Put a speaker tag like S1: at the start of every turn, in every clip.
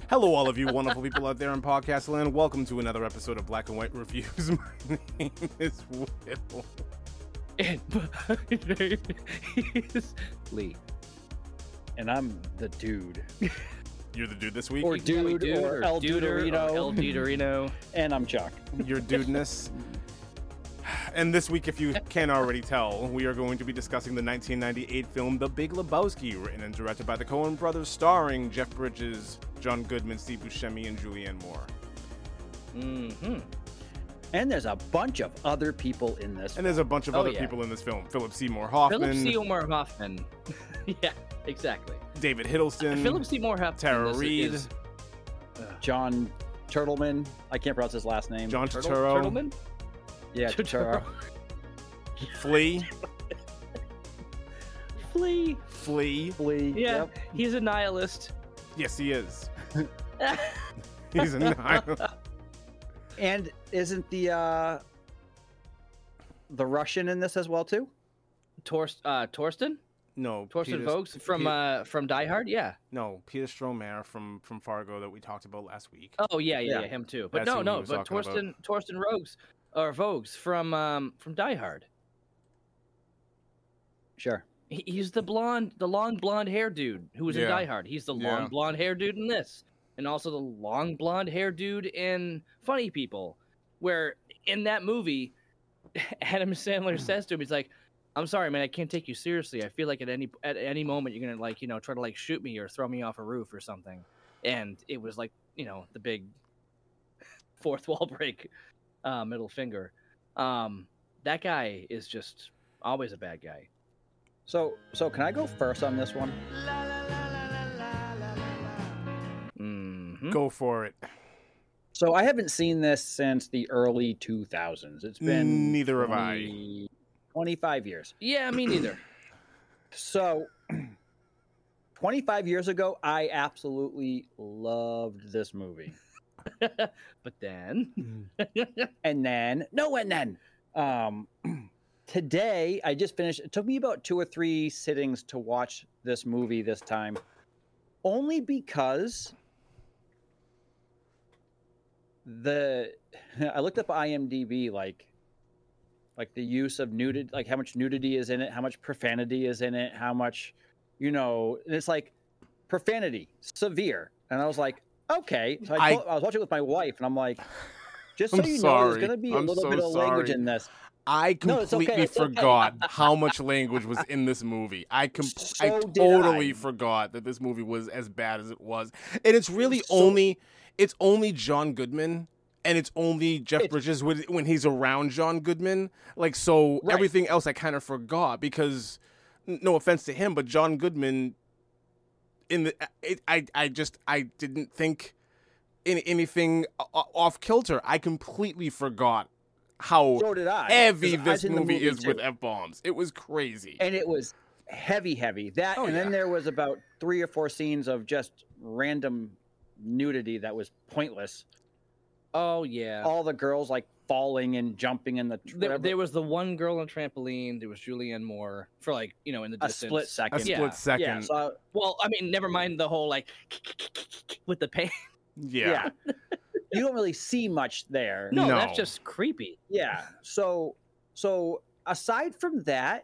S1: Hello, all of you wonderful people out there in podcast land. Welcome to another episode of Black and White Reviews. My name is Will.
S2: And my name is Lee. And I'm the dude.
S1: You're the dude this week?
S2: Or dude, or El Duderino.
S3: El Duderino.
S2: And I'm Chuck.
S1: Your dudeness. And this week, if you can't already tell, we are going to be discussing the 1998 film The Big Lebowski, written and directed by the Coen brothers, starring Jeff Bridges, John Goodman, Steve Buscemi, and Julianne Moore.
S2: Mm-hmm. And there's a bunch of other people in this.
S1: And there's a bunch of other people in this film. Philip Seymour Hoffman.
S3: Philip Seymour Hoffman. Yeah, exactly.
S1: David Hiddleston.
S3: Philip Seymour Hoffman.
S1: Tara Reid.
S2: John Turtleman. I can't pronounce his last name.
S1: John Turturro.
S3: Turtleman?
S2: Yeah, Turturro.
S1: Flea.
S3: Flea.
S2: Yeah,
S3: yep. He's a nihilist.
S1: Yes, he is. He's a nihilist.
S2: And isn't the Russian in this as well too?
S3: Torsten?
S1: No,
S3: Torsten Vogt from Die Hard. Yeah.
S1: No, Peter Stormare from Fargo that we talked about last week.
S3: Oh yeah, him too. But
S1: That's
S3: no, but Torsten Vogt from Die Hard.
S2: Sure.
S3: He's the long blonde hair dude who was in Die Hard. He's the long blonde hair dude in this. And also the long blonde hair dude in Funny People, where in that movie, Adam Sandler says to him, he's like, "I'm sorry, man, I can't take you seriously. I feel like at any moment you're gonna try to shoot me or throw me off a roof or something." And it was the big fourth wall break, middle finger. That guy is just always a bad guy.
S2: So can I go first on this one?
S1: Go for it.
S2: So I haven't seen this since the early 2000s. It's been
S1: neither have I.
S2: 25 years.
S3: Yeah, me neither.
S2: So 25 years ago, I absolutely loved this movie.
S3: But then
S2: today I just finished. It took me about 2 or 3 sittings to watch this movie this time, only because I looked up IMDb, like the use of nudity, like how much nudity is in it, how much profanity is in it, how much, and it's like profanity, severe. And I was like, okay. So I was watching it with my wife, and I'm like, just so you know, there's going to be a little bit of language in this.
S1: I completely forgot how much language was in this movie. I totally forgot that this movie was as bad as it was. And it's really it's only John Goodman, and it's only Jeff Bridges when he's around John Goodman. Everything else I kind of forgot because, no offense to him, but John Goodman, I didn't think anything off kilter. I completely forgot how heavy this movie is with F-bombs. It was crazy.
S2: And it was heavy. Then there was about 3 or 4 scenes of just random nudity that was pointless.
S3: Oh, yeah.
S2: All the girls, falling and jumping in the...
S3: There was the one girl on trampoline. There was Julianne Moore for, in the distance.
S2: A split second.
S1: Yeah.
S2: So,
S3: never mind the whole, with the pain.
S1: Yeah.
S2: You don't really see much there.
S3: No, that's just creepy.
S2: Yeah. So aside from that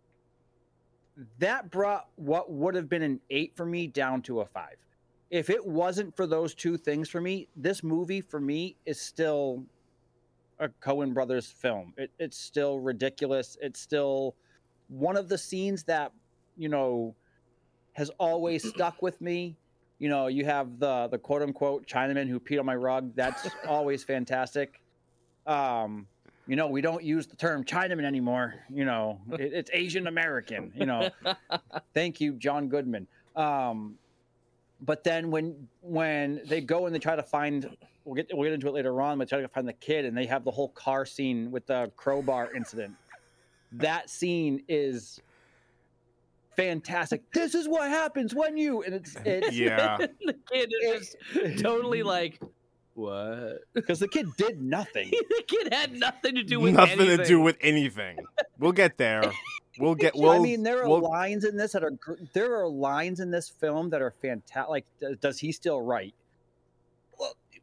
S2: brought what would have been an 8 for me down to a 5. If it wasn't for those 2 things for me, this movie for me is still a Coen brothers film. It's still ridiculous. It's still one of the scenes that, has always stuck with me. You have the quote unquote Chinaman who peed on my rug. That's always fantastic. We don't use the term Chinaman anymore. It's Asian American, Thank you, John Goodman. But then when they go and they try to find, we'll get into it later on, but try to find the kid, and they have the whole car scene with the crowbar incident. That scene is fantastic. This is what happens when you, and it's
S1: yeah.
S3: The kid is just totally what?
S2: Because the kid did nothing.
S3: The kid had nothing to do with
S1: nothing to do with anything. We'll get there.
S2: There are lines in this that are. There are lines in this film that are fantastic. Does he still write?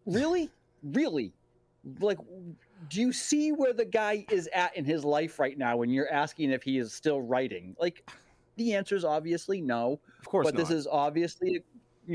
S2: really? Like, do you see where the guy is at in his life right now when you're asking if he is still writing? Like, the answer is obviously no.
S1: Of course
S2: but
S1: not.
S2: This is obviously,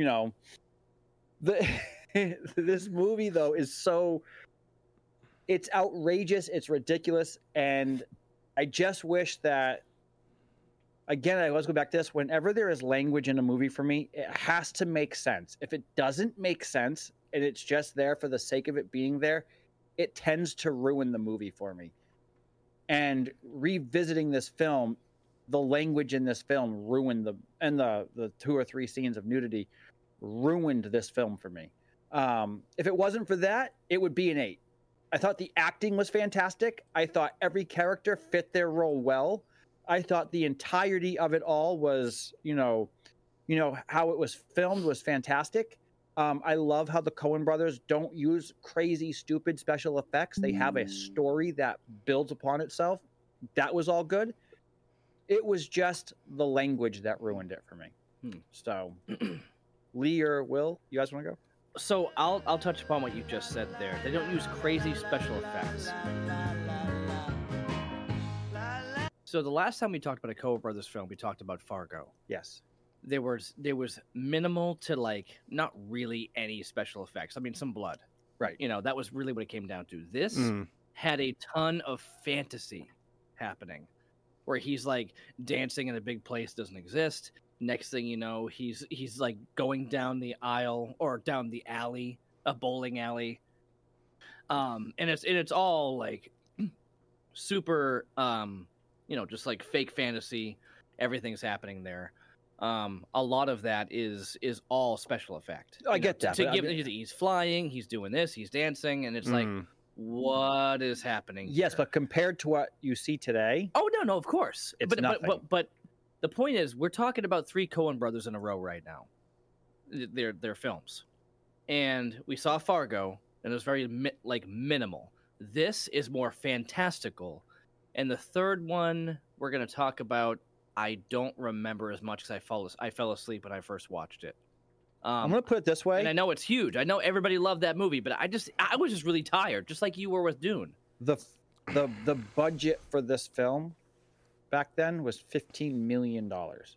S2: this movie, though, is so... It's outrageous. It's ridiculous. And I just wish that... Again, I always go back to this. Whenever there is language in a movie for me, it has to make sense. If it doesn't make sense and it's just there for the sake of it being there, it tends to ruin the movie for me. And revisiting this film, the language in this film ruined the 2 or 3 scenes of nudity ruined this film for me. If it wasn't for that, it would be an 8. I thought the acting was fantastic. I thought every character fit their role well. I thought the entirety of it all was, how it was filmed was fantastic. I love how the Coen brothers don't use crazy, stupid special effects. They have a story that builds upon itself. That was all good. It was just the language that ruined it for me. So, Lee or Will, you guys want to go?
S3: So I'll touch upon what you just said there. They don't use crazy special effects. So the last time we talked about a Coen Brothers film, we talked about Fargo.
S2: Yes.
S3: There was minimal to not really any special effects. I mean, some blood.
S2: Right.
S3: That was really what it came down to. This had a ton of fantasy happening where he's like dancing in a big place doesn't exist. Next thing you know, he's like going down the aisle or down the alley, a bowling alley. And it's all like super just like fake fantasy. Everything's happening there. A lot of that is all special effect.
S2: I get that.
S3: He's flying, he's doing this, he's dancing, and it's like, what is happening?
S2: Yes,
S3: here?
S2: but compared to what you see today,
S3: oh no, of course,
S2: it's nothing.
S3: But the point is, we're talking about 3 Coen brothers in a row right now. Their films, and we saw Fargo, and it was very minimal. This is more fantastical. And the third one we're going to talk about, I don't remember as much because I fell asleep when I first watched it.
S2: I'm going to put it this way.
S3: And I know it's huge. I know everybody loved that movie, but I was just really tired, just like you were with Dune.
S2: The budget for this film back then was $15 million.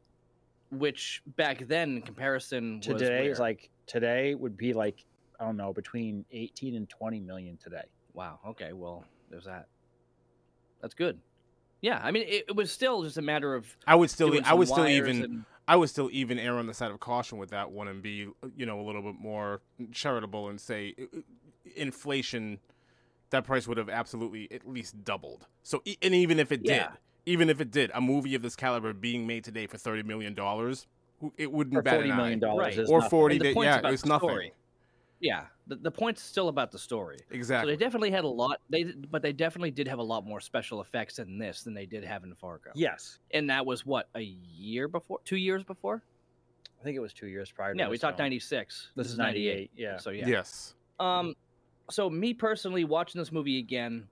S3: Which back then, in comparison,
S2: today would be like, I don't know, between 18 and 20 million today.
S3: Wow. Okay. Well, there's that. That's good. Yeah, I mean, it was still just a matter of.
S1: I would still even err on the side of caution with that one and be, a little bit more charitable and say, inflation, that price would have absolutely at least doubled. So, and even if it did, a movie of this caliber being made today for $30 million, it wouldn't bat an eye.
S2: $40 million, right?
S1: Or 40, it's nothing.
S3: Story. Yeah, the point's still about the story.
S1: Exactly.
S3: So they definitely had a lot. They definitely did have a lot more special effects in this than they did have in Fargo.
S2: Yes.
S3: And that was what, a year before? 2 years before?
S2: I think it was 2 years prior.
S3: Yeah, we talked 96.
S2: This is 98. Yeah.
S3: So yeah.
S1: Yes.
S3: So me personally watching this movie again,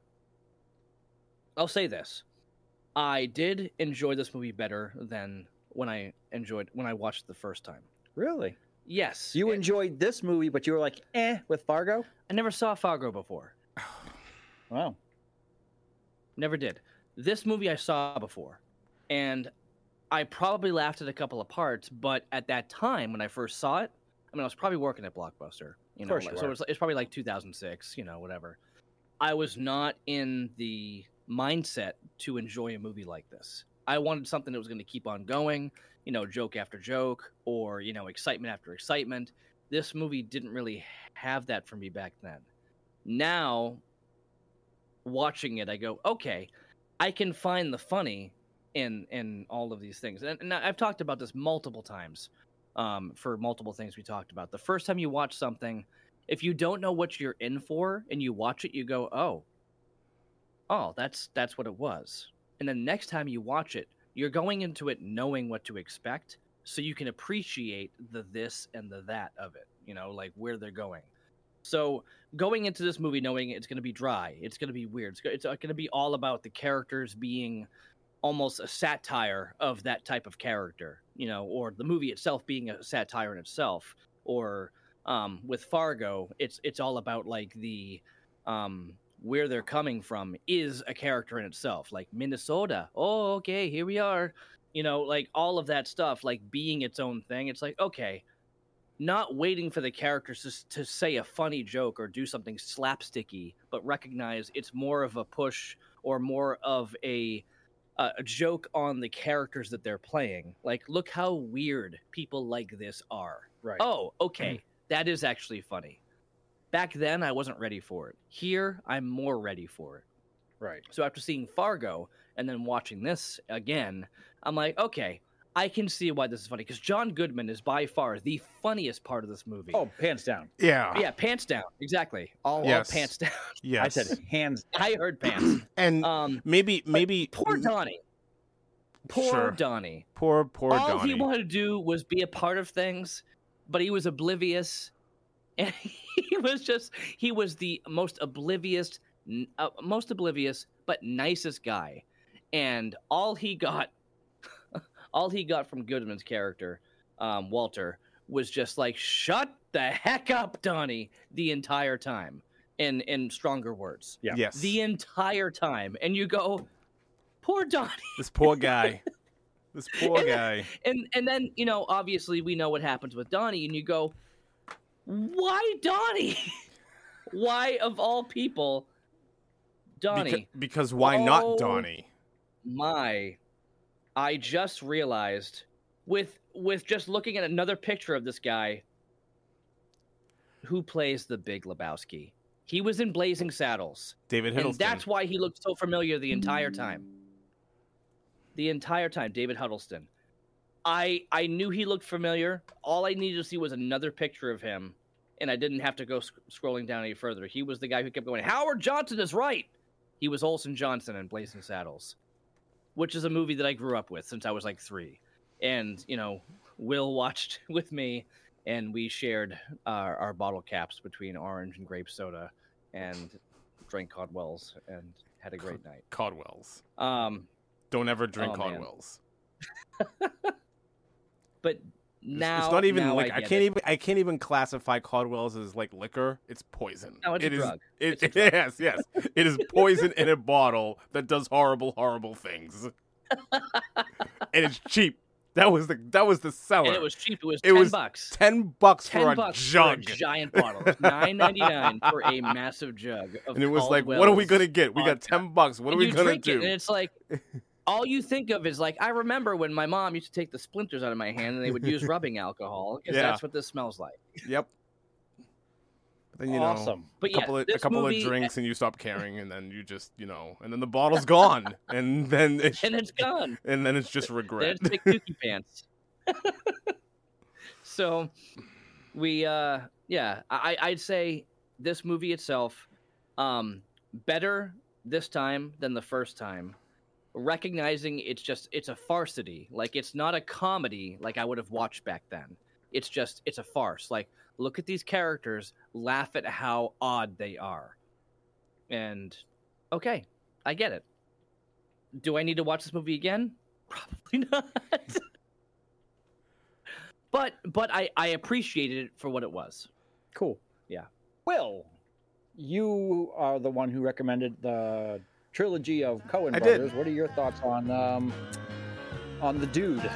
S3: I'll say this: I did enjoy this movie better than when I watched it the first time.
S2: Really?
S3: Yes.
S2: You enjoyed this movie, but you were like, with Fargo?
S3: I never saw Fargo before.
S2: Wow.
S3: Never did. This movie I saw before. And I probably laughed at a couple of parts, but at that time when I first saw it, I was probably working at Blockbuster. So it's probably like 2006, whatever. I was not in the mindset to enjoy a movie like this. I wanted something that was going to keep on going. Joke after joke, or, excitement after excitement. This movie didn't really have that for me back then. Now, watching it, I go, okay, I can find the funny in all of these things. And I've talked about this multiple times for multiple things we talked about. The first time you watch something, if you don't know what you're in for and you watch it, you go, oh, that's what it was. And then next time you watch it, you're going into it knowing what to expect, so you can appreciate the this and the that of it, like where they're going. So going into this movie knowing it's going to be dry, it's going to be weird, it's going to be all about the characters being almost a satire of that type of character, or the movie itself being a satire in itself, or With Fargo, it's all about like the where they're coming from is a character in itself. Like Minnesota, oh okay, here we are. Like all of that stuff, like being its own thing. It's like, okay, not waiting for the characters to say a funny joke or do something slapsticky, but recognize it's more of a push or more of a joke on the characters that they're playing. Like, look how weird people like this are.
S2: Right.
S3: Oh, okay. That is actually funny. Back then, I wasn't ready for it. Here, I'm more ready for it.
S2: Right.
S3: So after seeing Fargo and then watching this again, I'm like, okay, I can see why this is funny. Because John Goodman is by far the funniest part of this movie.
S2: Oh, pants down.
S1: Yeah.
S3: Yeah, pants down. Exactly. All pants down.
S1: Yes.
S2: I said hands down.
S3: I heard pants.
S1: And maybe
S3: poor Donnie. Poor Donnie.
S1: Poor
S3: All
S1: Donnie.
S3: All he wanted to do was be a part of things, but he was oblivious. And he was the most oblivious, but nicest guy. And all he got from Goodman's character, Walter, was just like, shut the heck up, Donnie, the entire time. In stronger words.
S2: Yeah.
S1: Yes.
S3: The entire time. And you go, poor Donnie.
S1: This poor guy. This poor guy.
S3: And then, obviously we know what happens with Donnie, and you go, why Donnie? Why, of all people, Donnie?
S1: Because why not Donnie?
S3: I just realized with just looking at another picture of this guy who plays the Big Lebowski. He was in Blazing Saddles.
S1: David Huddleston.
S3: And that's why he looked so familiar the entire time. David Huddleston. I knew he looked familiar. All I needed to see was another picture of him, and I didn't have to go scrolling down any further. He was the guy who kept going, Howard Johnson is right! He was Olson Johnson in Blazing Saddles, which is a movie that I grew up with since I was like 3. And, Will watched with me, and we shared our bottle caps between orange and grape soda and drank Caldwell's and had a great night.
S1: Caldwell's. Don't ever drink Caldwell's.
S3: But now
S1: it's not even
S3: now
S1: liquor. I can't even classify Caldwell's as like liquor. It's poison.
S3: No, it's a drug.
S1: It's a drug. Yes. It is poison in a bottle that does horrible, horrible things. And it's cheap. That was the seller.
S3: And it was cheap. It was $10.
S1: $10 for a jug.
S3: For a giant bottle. $9.99 for a massive jug of
S1: And it was
S3: Caldwell's.
S1: like, what are we gonna get? We got $10. What are we gonna do?
S3: And it's like, all you think of is like, I remember when my mom used to take the splinters out of my hand and they would use rubbing alcohol because that's what this smells like.
S1: Yep. But then
S2: awesome.
S3: But
S1: a couple of drinks and you stop caring, and then you just and then the bottle's gone, and then it's
S3: gone,
S1: and then it's just regret.
S3: Then it's like Dookie Pants. So we I'd say this movie itself better this time than the first time. Recognizing it's a farcity. Like, it's not a comedy like I would have watched back then. It's a farce. Like, look at these characters, laugh at how odd they are. And okay, I get it. Do I need to watch this movie again? Probably not. But I appreciated it for what it was.
S2: Cool.
S3: Yeah.
S2: Will, you are the one who recommended the trilogy of Coen Brothers. What are your thoughts on The Dude?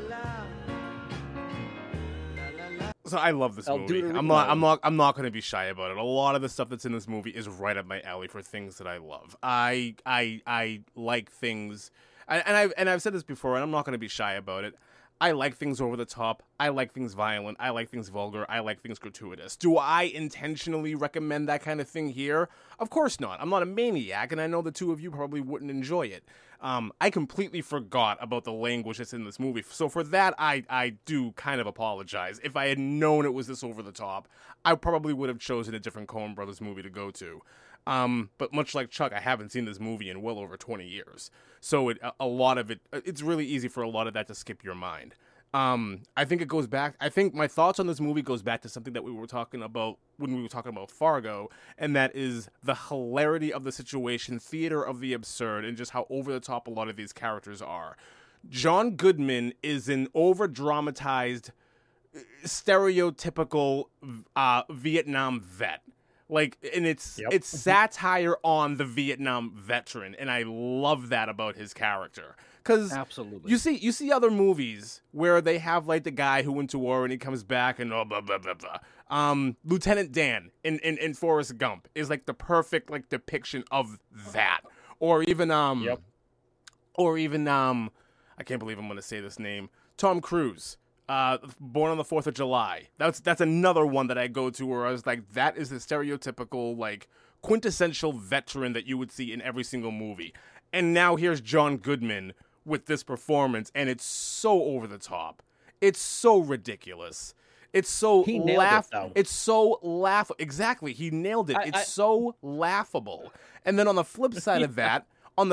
S1: So I love this movie. I'm not going to be shy about it. A lot of the stuff that's in this movie is right up my alley for things that I love. I like things, and I've said this before, and I'm not going to be shy about it. I like things over the top. I like things violent. I like things vulgar. I like things gratuitous. Do I intentionally recommend that kind of thing here? Of course not. I'm not a maniac, and I know the two of you probably wouldn't enjoy it. I completely forgot about the language that's in this movie. So for that, I do kind of apologize. If I had known it was this over the top, I probably would have chosen a different Coen Brothers movie to go to. But much like Chuck, I haven't seen this movie in well over 20 years. So a lot of it, it's really easy for a lot of that to skip your mind. I think it goes back. I think my thoughts on this movie goes back to something that we were talking about when we were talking about Fargo, and that is the hilarity of the situation, theater of the absurd, and just how over the top a lot of these characters are. John Goodman is an over-dramatized stereotypical Vietnam vet. Like, and it's satire on the Vietnam veteran, and I love that about his character. Because
S3: absolutely,
S1: you see other movies where they have like the guy who went to war and he comes back and blah blah blah blah. Lieutenant Dan in Forrest Gump is like the perfect like depiction of that. Or even I can't believe I'm gonna say this name. Tom Cruise. Born on the 4th of July. That's another one that I go to where I was like, that is the stereotypical, like, quintessential veteran that you would see in every single movie. And now here's John Goodman with this performance, and it's so over the top. It's so ridiculous. It's so It's so laughable. Exactly, he nailed it. It's so laughable. And then on the flip side of that,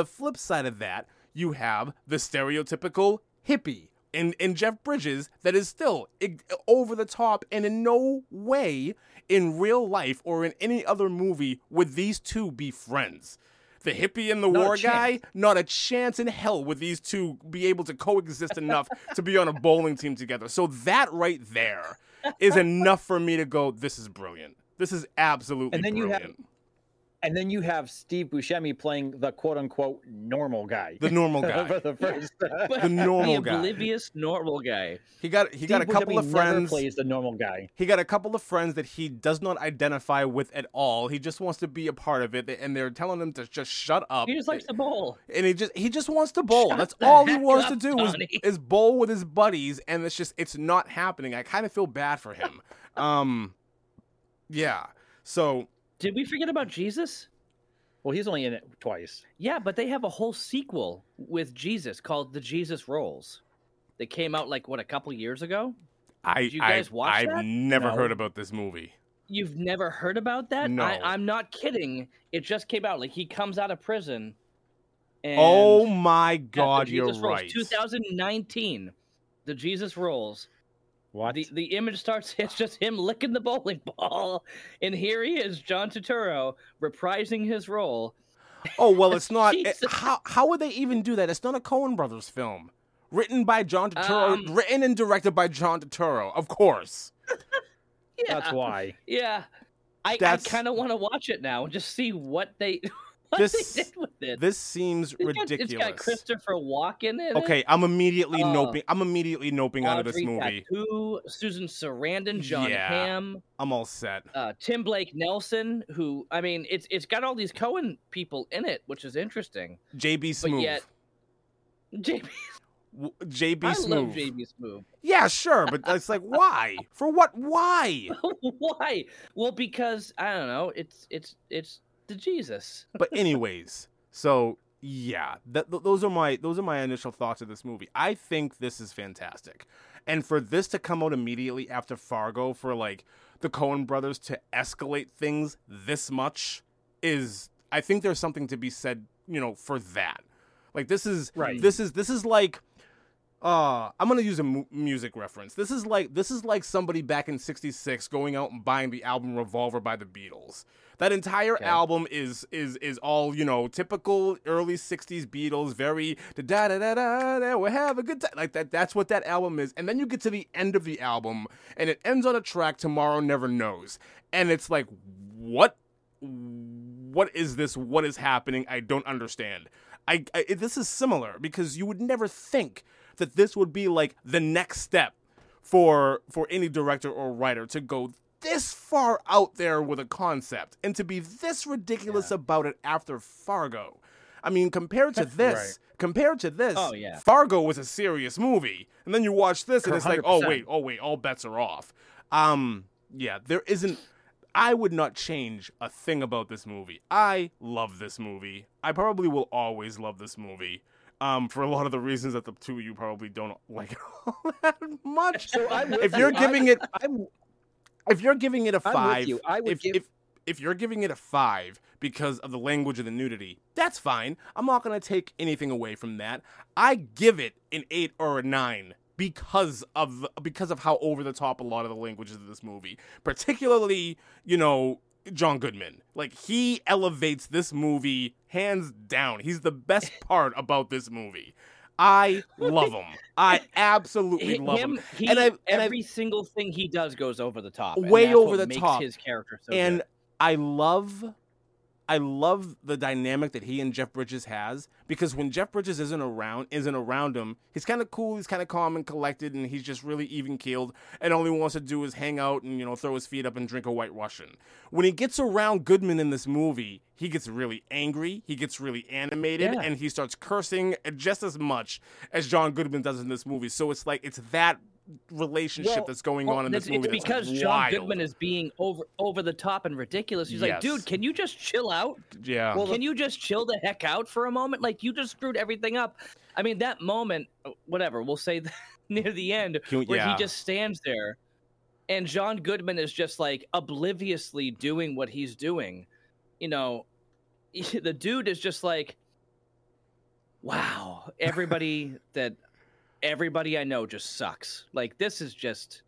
S1: you have the stereotypical hippie. In Jeff Bridges that is still over the top, and in no way in real life or in any other movie would these two be friends. The hippie and the war guy, not a chance in hell would these two be able to coexist enough to be on a bowling team together. So that right there is enough for me to go, this is brilliant. This is absolutely brilliant.
S2: And then you have Steve Buscemi playing the quote-unquote normal guy.
S1: The normal guy.
S2: For the first.
S1: The normal guy.
S3: The oblivious normal guy.
S1: He got a couple of friends.
S2: Never plays the normal guy.
S1: He got a couple of friends that he does not identify with at all. He just wants to be a part of it, and they're telling him to just shut up.
S3: He just likes to bowl.
S1: And he just wants to bowl. That's all he wants to do is bowl with his buddies, and it's not happening. I kind of feel bad for him. Yeah. So.
S3: Did we forget about Jesus?
S2: Well, he's only in it twice.
S3: Yeah, but they have a whole sequel with Jesus called The Jesus Rolls. That came out like a couple years ago. Did you guys watch that?
S1: I've never heard about this movie.
S3: You've never heard about that?
S1: No.
S3: I'm not kidding. It just came out. Like, he comes out of prison. And
S1: oh my God, you're
S3: Rolls,
S1: right.
S3: 2019, The Jesus Rolls.
S2: What?
S3: The image starts, it's just him licking the bowling ball. And here he is, John Turturro, reprising his role.
S1: Oh, well, it's not. How would they even do that? It's not a Coen Brothers film. Written by John Turturro, written and directed by John Turturro, of course.
S3: Yeah.
S2: That's why.
S3: Yeah. I kind of want to watch it now and just see what they... they did with it.
S1: This seems ridiculous.
S3: It's got Christopher Walken in it.
S1: Okay, I'm immediately noping out of this movie.
S3: Tattoo, Susan Sarandon, John Hamm.
S1: I'm all set.
S3: Tim Blake Nelson, who it's got all these Coen people in it, which is interesting.
S1: JB Smoove.
S3: But yet,
S1: JB
S3: I
S1: Smoove.
S3: love JB Smoove.
S1: Yeah, sure, but it's like, why? For what? Why?
S3: Why? Well, because I don't know. It's the Jesus.
S1: But anyways, so yeah, those are my initial thoughts of this movie. I think this is fantastic, and for this to come out immediately after Fargo, for like the Coen brothers to escalate things this much I think there's something to be said, for that. Like this is
S2: right.
S1: This is like. I'm gonna use a music reference. This is like somebody back in '66 going out and buying the album Revolver by the Beatles. That entire album is all typical early '60s Beatles, very da da da da da. We'll have a good time like that. That's what that album is. And then you get to the end of the album, and it ends on a track Tomorrow Never Knows, and it's like, what is this? What is happening? I don't understand. This is similar because you would never think that this would be like the next step for any director or writer to go this far out there with a concept and to be this ridiculous about it after Fargo. I mean, compared to this,
S3: oh, yeah.
S1: Fargo was a serious movie. And then you watch this and it's
S2: 100%.
S1: like, oh wait, all bets are off. There isn't. I would not change a thing about this movie. I love this movie. I probably will always love this movie. For a lot of the reasons that the two of you probably don't like it all that much.
S2: So
S1: if you're giving it a 5, if you're giving it a 5 because of the language of the nudity, that's fine. I'm not going to take anything away from that. I give it an 8 or a 9 because of how over the top a lot of the language is of this movie, particularly, John Goodman. Like, he elevates this movie hands down. He's the best part about this movie. I love him. I absolutely love him.
S3: Every single thing he does goes over the top.
S1: Way over the
S3: makes
S1: top.
S3: His character so
S1: and
S3: good.
S1: I love the dynamic that he and Jeff Bridges has, because when Jeff Bridges isn't around him, he's kind of cool, he's kind of calm and collected, and he's just really even-keeled, and all he wants to do is hang out and, throw his feet up and drink a White Russian. When he gets around Goodman in this movie, he gets really angry, he gets really animated, and he starts cursing just as much as John Goodman does in this movie. So it's like, it's that relationship that's going on in this movie.
S3: It's because John Goodman is being over the top and ridiculous. He's like, dude, can you just chill out?
S1: Yeah.
S3: Well, can you just chill the heck out for a moment? Like, you just screwed everything up. I mean, that moment, whatever, we'll say near the end, where he just stands there and John Goodman is just like obliviously doing what he's doing. The dude is just like, wow, everybody I know just sucks. Like, this is just...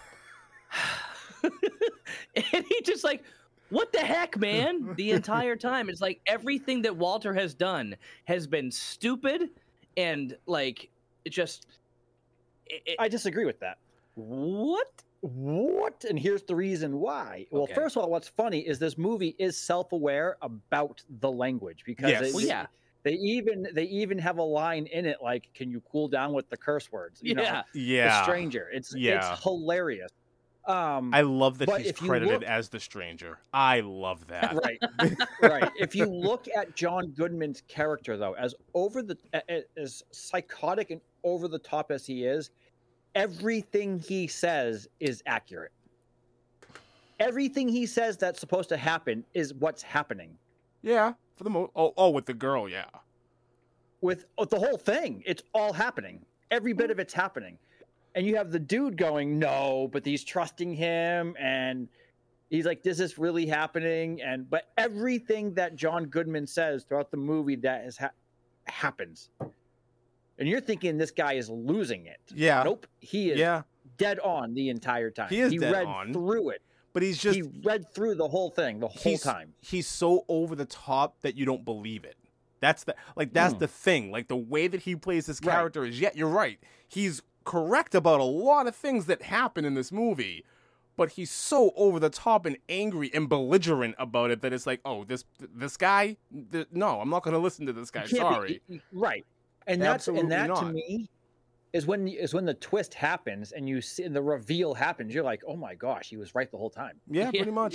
S3: And he just like, what the heck, man? The entire time. It's like everything that Walter has done has been stupid and like, it just...
S2: I disagree with that.
S3: What?
S2: And here's the reason why. Well, first of all, what's funny is this movie is self-aware about the language, because They even have a line in it like, "Can you cool down with the curse words?"
S1: Yeah.
S2: The stranger. It's hilarious.
S1: I love that he's credited as the stranger. I love that.
S2: Right. If you look at John Goodman's character, though, as psychotic and over the top as he is, everything he says is accurate. Everything he says that's supposed to happen is what's happening.
S1: Yeah. For the with the girl, yeah.
S2: With the whole thing, it's all happening. Every bit of it's happening. And you have the dude going, no, but he's trusting him, and he's like, this is really happening. But everything that John Goodman says throughout the movie that happens. And you're thinking this guy is losing it.
S1: Yeah.
S2: Nope. He is dead on the entire time.
S1: He read
S2: through it.
S1: But he
S2: read through the whole thing the whole time.
S1: He's so over the top that you don't believe it. That's the thing. Like, the way that he plays his character is, you're right. He's correct about a lot of things that happen in this movie, but he's so over the top and angry and belligerent about it that it's like, oh, this guy? No, I'm not going to listen to this guy. Sorry.
S2: Right. And that to me is when the twist happens and you see and the reveal happens, you're like, oh my gosh, he was right the whole time.
S1: Yeah, pretty much.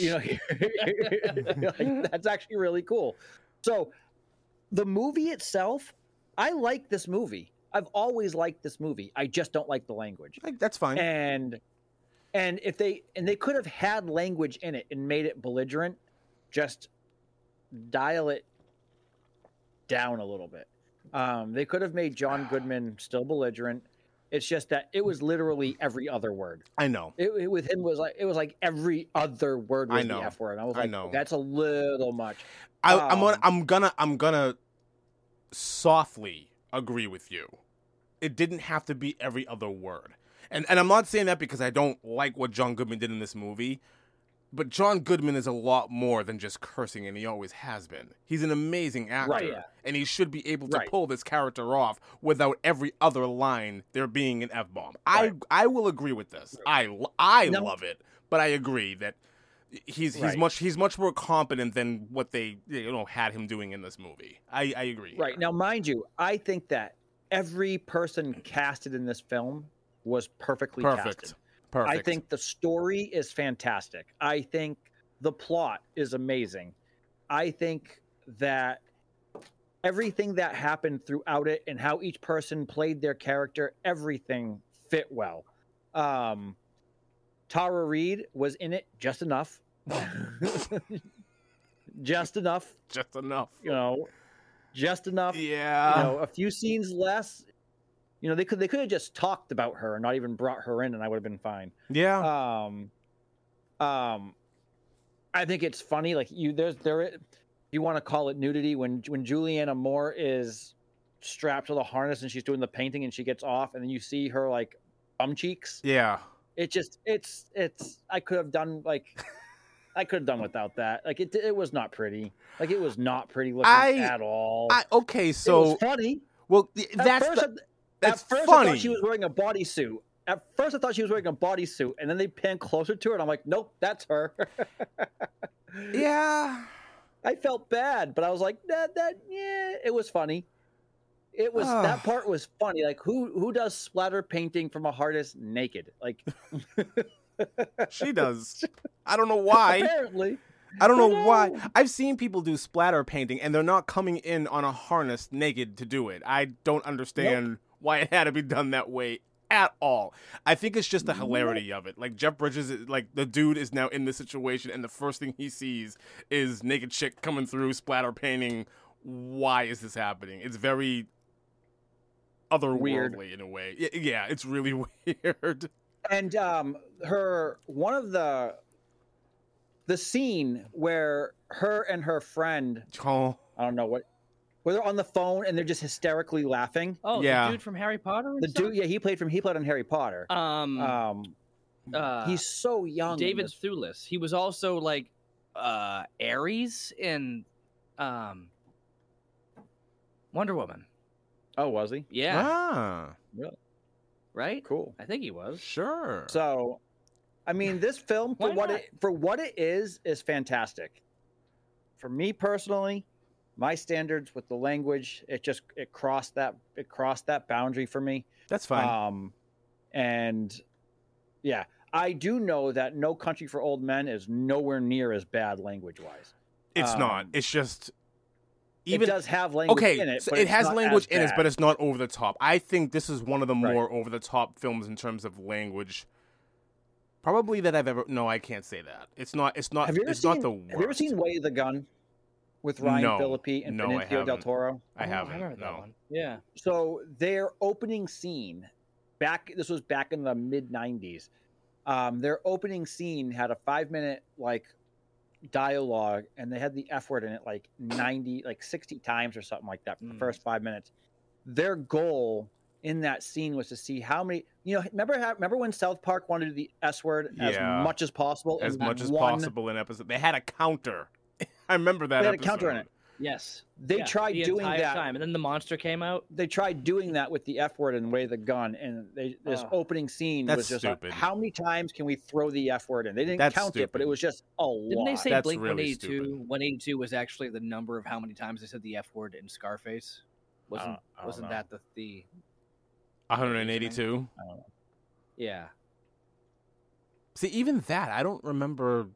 S2: That's actually really cool. So the movie itself, I like this movie. I've always liked this movie. I just don't like the language.
S1: That's fine.
S2: And if they could have had language in it and made it belligerent, just dial it down a little bit. They could have made John Goodman still belligerent. It's just that it was literally every other word.
S1: I know.
S2: It with him was like every other word was the F word. I was like, that's a little much.
S1: I'm gonna softly agree with you. It didn't have to be every other word. And I'm not saying that because I don't like what John Goodman did in this movie. But John Goodman is a lot more than just cursing, and he always has been. He's an amazing actor, and he should be able to pull this character off without every other line there being an F-bomb. I will agree with this. I love it, but I agree that he's much more competent than what they had him doing in this movie. I agree.
S2: Right. Now, mind you, I think that every person casted in this film was perfectly casted. Perfect. I think the story is fantastic. I think the plot is amazing. I think that everything that happened throughout it and how each person played their character, everything fit well. Tara Reid was in it just enough. Just enough.
S1: Just enough.
S2: Just enough.
S1: Yeah.
S2: A few scenes less. They could have just talked about her and not even brought her in, and I would have been fine.
S1: Yeah.
S2: I think it's funny. Like you want to call it nudity when Julianne Moore is strapped to the harness and she's doing the painting and she gets off, and then you see her like bum cheeks.
S1: Yeah.
S2: It's I could have done without that. Like it was not pretty. Like it was not pretty looking at all.
S1: Okay, so
S2: it was funny.
S1: Well, that's funny.
S2: I thought she was wearing a bodysuit. At first, I thought she was wearing a bodysuit, and then they pan closer to her, and I'm like, nope, that's her.
S1: Yeah.
S2: I felt bad, but I was like, yeah, it was funny. It was that part was funny. Like, who does splatter painting from a artist naked? Like,
S1: she does. I don't know why.
S2: Apparently.
S1: I don't know why. I've seen people do splatter painting, and they're not coming in on a harness naked to do it. I don't understand why it had to be done that way at all. I think it's just the hilarity of it. Like, Jeff Bridges, like, the dude is now in this situation, and the first thing he sees is naked chick coming through, splatter painting. Why is this happening? It's very otherworldly in a way. Yeah, it's really weird.
S2: And one of the scene where her and her friend, I don't know what, where they're on the phone and they're just hysterically laughing.
S3: Oh, yeah. The dude from Harry Potter?
S2: The dude, yeah, he played on Harry Potter. He's so young.
S3: David Thewlis. He was also like Ares in Wonder Woman.
S2: Oh, was he?
S3: Yeah.
S1: Ah.
S2: Really?
S3: Right?
S2: Cool.
S3: I think he was.
S1: Sure.
S2: So, I mean, this film for what it is fantastic. For me personally, my standards with the language, it crossed that boundary for me.
S1: That's fine.
S2: And yeah, I do know that No Country for Old Men is nowhere near as bad language-wise.
S1: It's not. It's just
S2: it does have language in it.
S1: So it has language in it, but it's not over the top. I think this is one of the more over the top films in terms of language. Probably that I've ever. No, I can't say that. It's not. It's not. It's not the worst.
S2: Have you ever seen Way of the Gun with Ryan Phillippe and Benicio del Toro?
S1: I haven't.
S3: I remember that one. Yeah.
S2: So their opening scene, this was back in the mid '90s. Their opening scene had a 5-minute dialogue, and they had the F word in it 60 times or something like that for the first 5 minutes. Their goal in that scene was to see how many, remember when South Park wanted to do the S word as much as possible?
S1: As much as possible in episode. They had a counter. I remember that.
S2: They had
S1: episode.
S2: a counter in it.
S3: Yes.
S2: They tried doing that
S3: time, and then the monster came out.
S2: They tried doing that with the F word and Way of the Gun, and this opening scene was just
S1: stupid.
S2: How many times can we throw the F word in? They didn't count it, but it was just a lot.
S3: Didn't they say
S1: That's
S3: Blink
S1: really
S3: 182?
S1: stupid.
S3: 182 was actually the number of how many times they said the F word in Scarface? Wasn't that the
S1: 182?
S2: I don't know.
S3: Yeah.
S1: See, even that, I don't remember.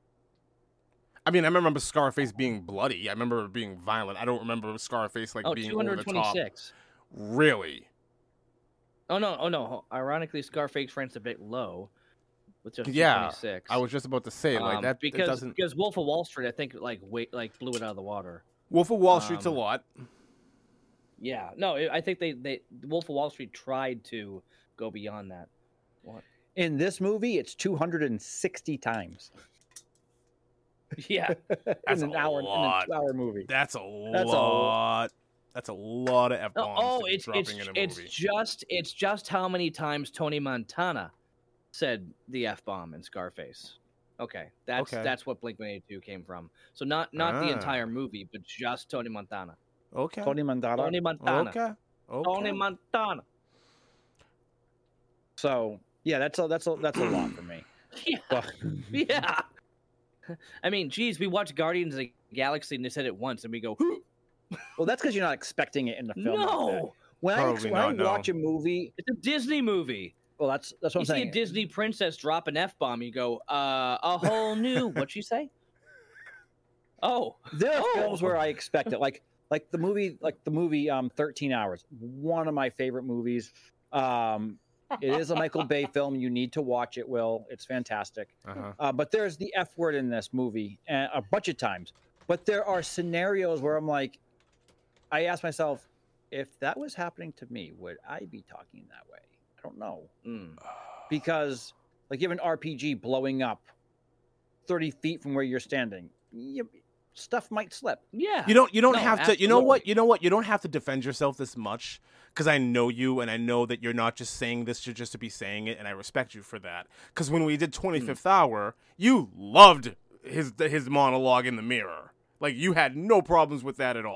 S1: I mean, I remember Scarface being bloody. I remember it being violent. I don't remember Scarface being over the top.
S3: 226.
S1: Really?
S3: Oh no! Ironically, Scarface ranked a bit low with just 226.
S1: I was just about to say that
S3: because Wolf of Wall Street, I think, blew it out of the water.
S1: Wolf of Wall Street's a lot.
S3: Yeah, no, I think they Wolf of Wall Street tried to go beyond that. What?
S2: In this movie, it's 260 times.
S3: Yeah,
S1: That's
S2: in an hour,
S1: lot.
S2: in a 2-hour movie.
S1: That's a lot. That's a lot of F-bombs dropping in a movie.
S3: It's just how many times Tony Montana said the F-bomb in Scarface. Okay, that's what Blink-182 came from. So not the entire movie, but just Tony Montana.
S1: Okay.
S2: Tony Montana.
S1: Okay.
S3: Tony Montana.
S2: So yeah, that's a lot for me.
S3: Yeah. Yeah. I mean, geez, we watched Guardians of the Galaxy and they said it once, and we go,
S2: well, that's because you're not expecting it in the film.
S3: No.
S2: When I watch a movie,
S3: it's a Disney movie.
S2: Well, that's what I'm saying.
S3: You see a Disney princess drop an F-bomb, you go, a whole new. What'd she say? Oh,
S2: there are films where I expect it, like the movie 13 Hours. One of my favorite movies. It is a Michael Bay film. You need to watch it, Will. It's fantastic.
S1: Uh-huh.
S2: But there's the F word in this movie a bunch of times. But there are scenarios where I'm like, I ask myself, if that was happening to me, would I be talking that way? I don't know. Because you have an RPG blowing up 30 feet from where you're standing. Stuff might slip.
S3: Yeah.
S1: You don't have to. You know what? You don't have to defend yourself this much, because I know you and I know that you're not just saying this just to be saying it, and I respect you for that. Because when we did 25th Hour, you loved his monologue in the mirror. You had no problems with that at all.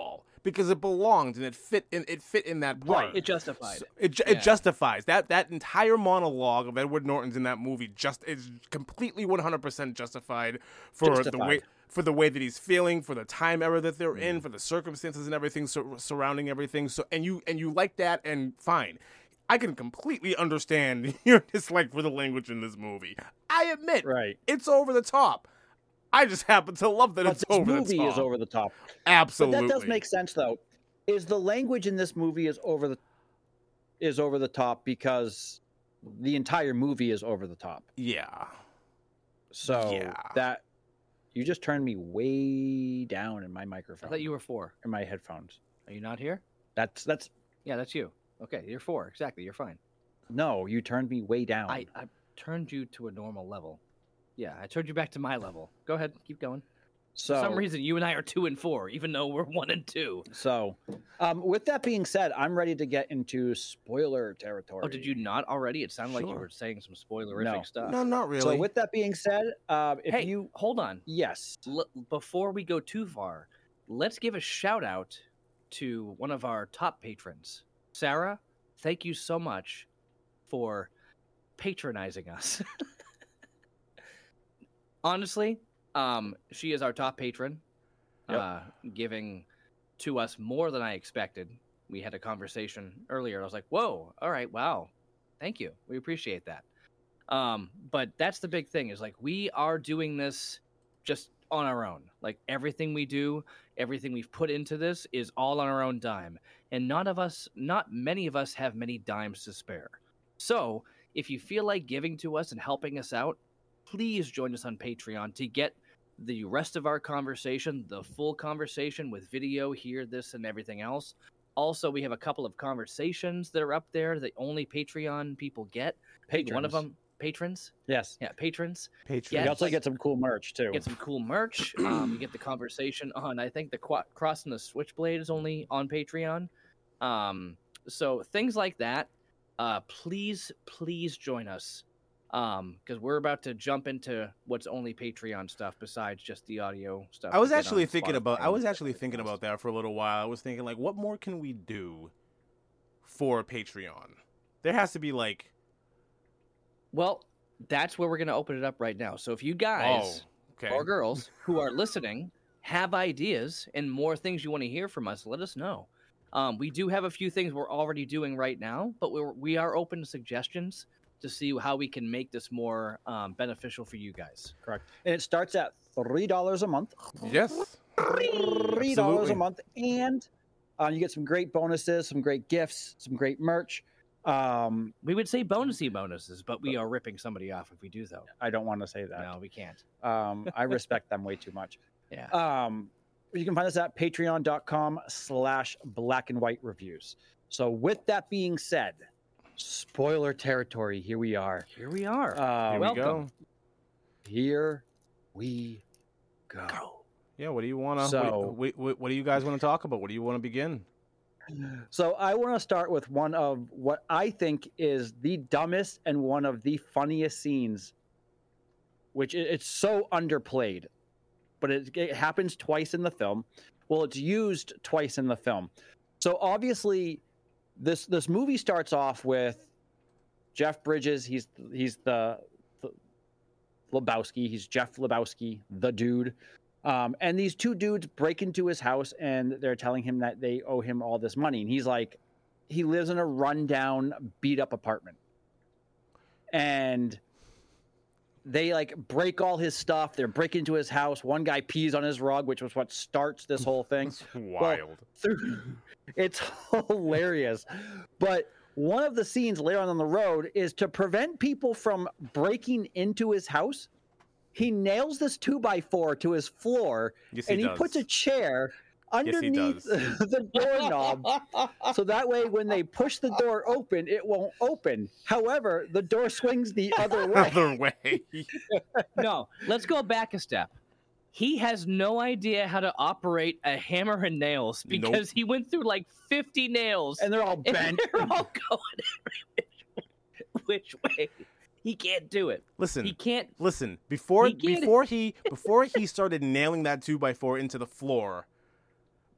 S1: because it belonged and it fit in that part.
S3: Right. It justified.
S1: So it justifies that entire monologue of Edward Norton's in that movie. Just is completely 100% justified for the way that he's feeling, for the time era that they're in, for the circumstances and everything surrounding everything. So and you like that, and fine. I can completely understand your dislike for the language in this movie. I admit, it's over the top. I just happen to love that it's over the top.
S2: This movie is over the top.
S1: Absolutely.
S2: But that does make sense, though. Is the language in this movie is over the top because the entire movie is over the top.
S1: Yeah.
S2: So that you just turned me way down in my microphone.
S3: I thought you were 4
S2: in my headphones.
S3: Are you not here?
S2: That's
S3: you. Okay, you're 4 exactly. You're fine.
S2: No, you turned me way down.
S3: I turned you to a normal level. Yeah, I turned you back to my level. Go ahead, keep going. So, for some reason, you and I are 2 and 4, even though we're 1 and 2.
S2: So, with that being said, I'm ready to get into spoiler territory.
S3: Oh, did you not already? It sounded like you were saying some spoilerific stuff.
S1: No, not really.
S2: So, with that being said,
S3: hold on.
S2: Yes.
S3: Before we go too far, let's give a shout out to one of our top patrons, Sarah. Thank you so much for patronizing us. Honestly, she is our top patron, giving to us more than I expected. We had a conversation earlier. I was like, whoa, all right, wow. Thank you. We appreciate that. But that's the big thing is like we are doing this just on our own. Like everything we do, everything we've put into this is all on our own dime. And not many of us have many dimes to spare. So if you feel like giving to us and helping us out, please join us on Patreon to get the rest of our conversation, the full conversation with video, hear this and everything else. Also, we have a couple of conversations that are up there that only Patreon people get.
S2: Patrons.
S3: One of them, patrons?
S2: Yes.
S3: Yeah, patrons.
S2: You also get some cool merch, too.
S3: Get some cool merch. You get the conversation on, I think, the Crossing the Switchblade is only on Patreon. So things like that, please join us. Because we're about to jump into what's only Patreon stuff besides just the audio stuff.
S1: I was actually thinking about that for a little while. I was thinking like, what more can we do for Patreon? There has to be like.
S3: Well, that's where we're going to open it up right now. So if you guys or girls who are listening have ideas and more things you want to hear from us, let us know. We do have a few things we're already doing right now, but we are open to suggestions to see how we can make this more beneficial for you guys.
S2: Correct. And it starts at $3 a month.
S1: Yes.
S2: $3 a month. And you get some great bonuses, some great gifts, some great merch.
S3: We would say bonuses, but we are ripping somebody off if we do, though.
S2: I don't want to say that.
S3: No, we can't.
S2: I respect them way too much.
S3: Yeah.
S2: You can find us at patreon.com/blackandwhitereviews. So with that being said, spoiler territory. Here we are.
S3: Here we are.
S1: Welcome.
S2: Here we go.
S1: Yeah. What do you want to? So, what do you guys want to talk about? What do you want to begin?
S2: So I want to start with one of what I think is the dumbest and one of the funniest scenes, which it's so underplayed, but it happens twice in the film. Well, it's used twice in the film. So obviously, this movie starts off with Jeff Bridges. He's the Lebowski. He's Jeff Lebowski, the dude. And these two dudes break into his house and they're telling him that they owe him all this money. And he's like, he lives in a rundown, beat up apartment. And they like break all his stuff. They're breaking into his house. One guy pees on his rug, which was what starts this whole thing.
S1: It's wild.
S2: It's hilarious. But one of the scenes later on the road is to prevent people from breaking into his house. He nails this 2x4 to his floor, and he puts a chair underneath the doorknob, so that way when they push the door open, it won't open. However, the door swings the other way.
S3: No, let's go back a step. He has no idea how to operate a hammer and nails because he went through like 50 nails.
S2: And they're all bent.
S3: They're all going which way. He can't do it.
S1: Listen,
S3: he can't.
S1: Listen, before he started nailing that 2x4 into the floor,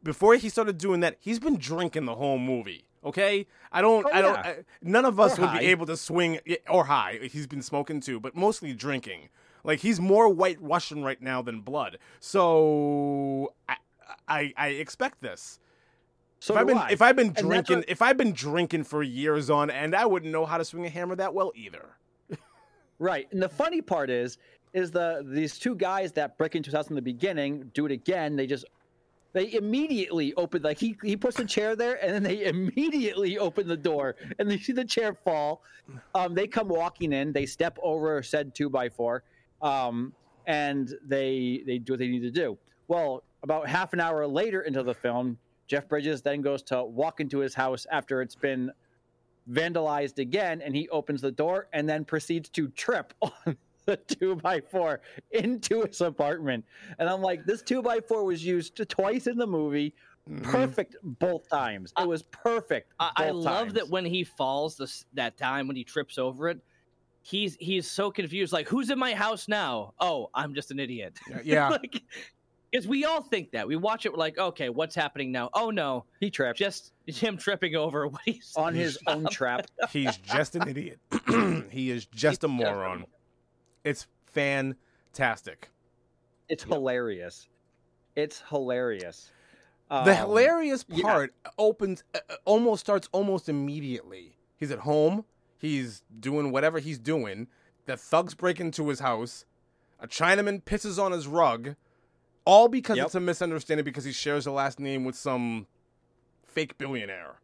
S1: before he started doing that, he's been drinking the whole movie. Okay, none of us would be able to swing or high. He's been smoking too, but mostly drinking. Like, he's more White Russian right now than blood. So I expect this.
S2: So
S1: if I've been drinking for years on end, I wouldn't know how to swing a hammer that well either.
S2: Right, and the funny part is these two guys that break into his house in the beginning do it again. They immediately open, like he puts the chair there, and then they immediately open the door, and they see the chair fall. They come walking in, they step over said 2x4, and they do what they need to do. Well, about half an hour later into the film, Jeff Bridges then goes to walk into his house after it's been vandalized again, and he opens the door and then proceeds to trip on the 2x4 into his apartment. And I'm like, this 2x4 was used twice in the movie. Perfect both times. It was perfect.
S3: I love that when he falls that time when he trips over it, he's so confused. Like, who's in my house now? Oh, I'm just an idiot.
S1: Yeah.
S3: Because we all think that. We watch it, we're like, okay, what's happening now? Oh no,
S2: he tripped.
S3: Just him tripping over what he's
S2: on his own trap.
S1: He's just an idiot. He is just a moron. It's fantastic.
S2: It's hilarious. It's hilarious.
S1: The hilarious part starts almost immediately. He's at home. He's doing whatever he's doing. The thugs break into his house. A Chinaman pisses on his rug. All because it's a misunderstanding because he shares a last name with some fake billionaire.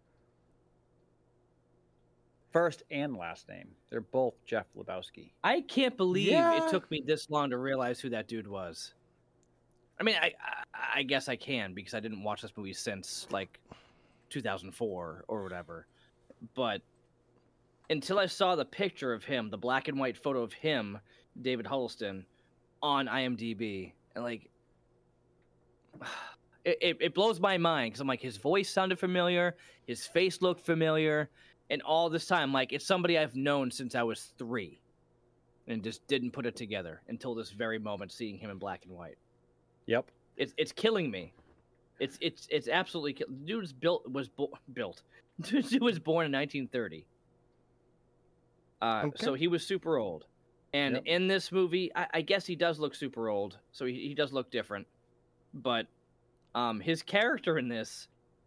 S2: First and last name. They're both Jeff Lebowski.
S3: I can't believe it took me this long to realize who that dude was. I mean, I guess I can because I didn't watch this movie since, like, 2004 or whatever. But until I saw the picture of him, the black and white photo of him, David Huddleston, on IMDb, and, like, it blows my mind because I'm like, his voice sounded familiar, his face looked familiar, and all this time, like, it's somebody I've known since I was 3, and just didn't put it together until this very moment, seeing him in black and white.
S2: Yep,
S3: it's killing me. It's absolutely the dude was built. Dude was born in 1930. So he was super old, and in this movie, I guess he does look super old. So he does look different. But his character in this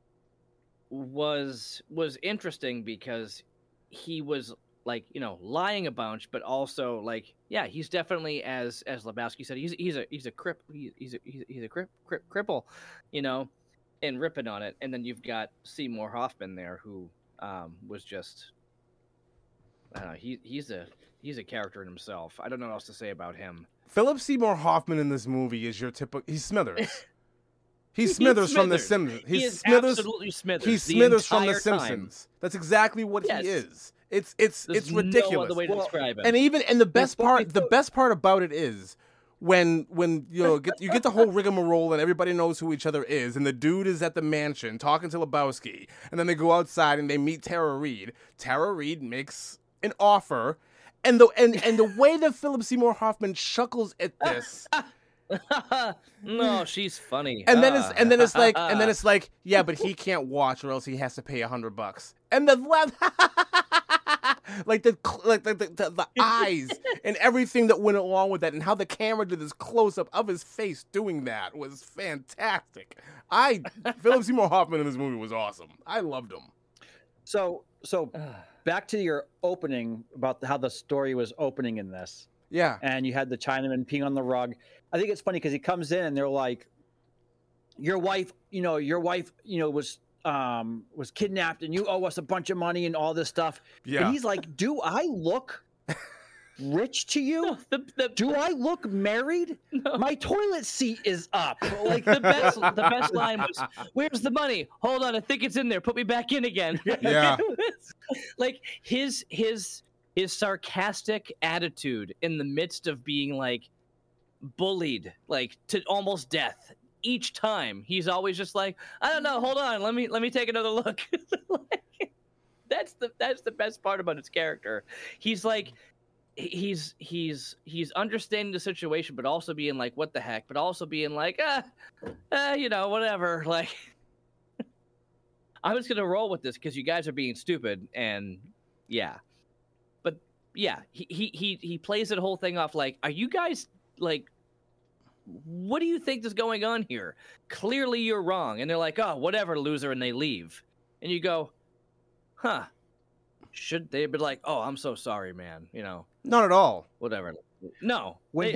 S3: was interesting because he was, like, you know, lying a bunch, but also, like, yeah, he's definitely, as Lebowski said, he's a cripple, you know, and ripping on it. And then you've got Seymour Hoffman there, who was just, I don't know, he's a character in himself. I don't know what else to say about him.
S1: Philip Seymour Hoffman in this movie is your typical. He's Smithers. He's Smithers from The Simpsons.
S3: He's absolutely Smithers.
S1: He's Smithers from The Simpsons. That's exactly what he is. It's ridiculous.
S3: No other way to describe it.
S1: And the best part about it is when you get the whole rigmarole and everybody knows who each other is, and the dude is at the mansion talking to Lebowski, and then they go outside and they meet Tara Reid. Tara Reid makes an offer. And the way that Philip Seymour Hoffman chuckles at this,
S3: no, she's funny.
S1: And then it's like, yeah, but he can't watch or else he has to pay $100. And the like the eyes and everything that went along with that, and how the camera did this close up of his face doing that was fantastic. Philip Seymour Hoffman in this movie was awesome. I loved him.
S2: So back to your opening about how the story was opening in this.
S1: Yeah.
S2: And you had the Chinaman peeing on the rug. I think it's funny because he comes in and they're like, your wife, was kidnapped and you owe us a bunch of money and all this stuff.
S1: Yeah.
S2: And he's like, do I look rich to you?
S3: No,
S2: do I look married? No. My toilet seat is up.
S3: Like the best line was, "Where's the money? Hold on, I think it's in there. Put me back in again."
S1: Yeah.
S3: Like his sarcastic attitude in the midst of being, like, bullied, like, to almost death. Each time he's always just like, I don't know, hold on, let me take another look. Like, that's the best part about his character. He's like, he's understanding the situation, but also being like, what the heck, but also being like, whatever. Like, I'm just gonna roll with this because you guys are being stupid, and yeah. But yeah, he plays that whole thing off like, are you guys like, what do you think is going on here? Clearly you're wrong. And they're like, oh, whatever, loser, and they leave. And you go, huh. Should they be like, oh, I'm so sorry, man, you know?
S1: Not at all.
S3: Whatever. No.
S1: They're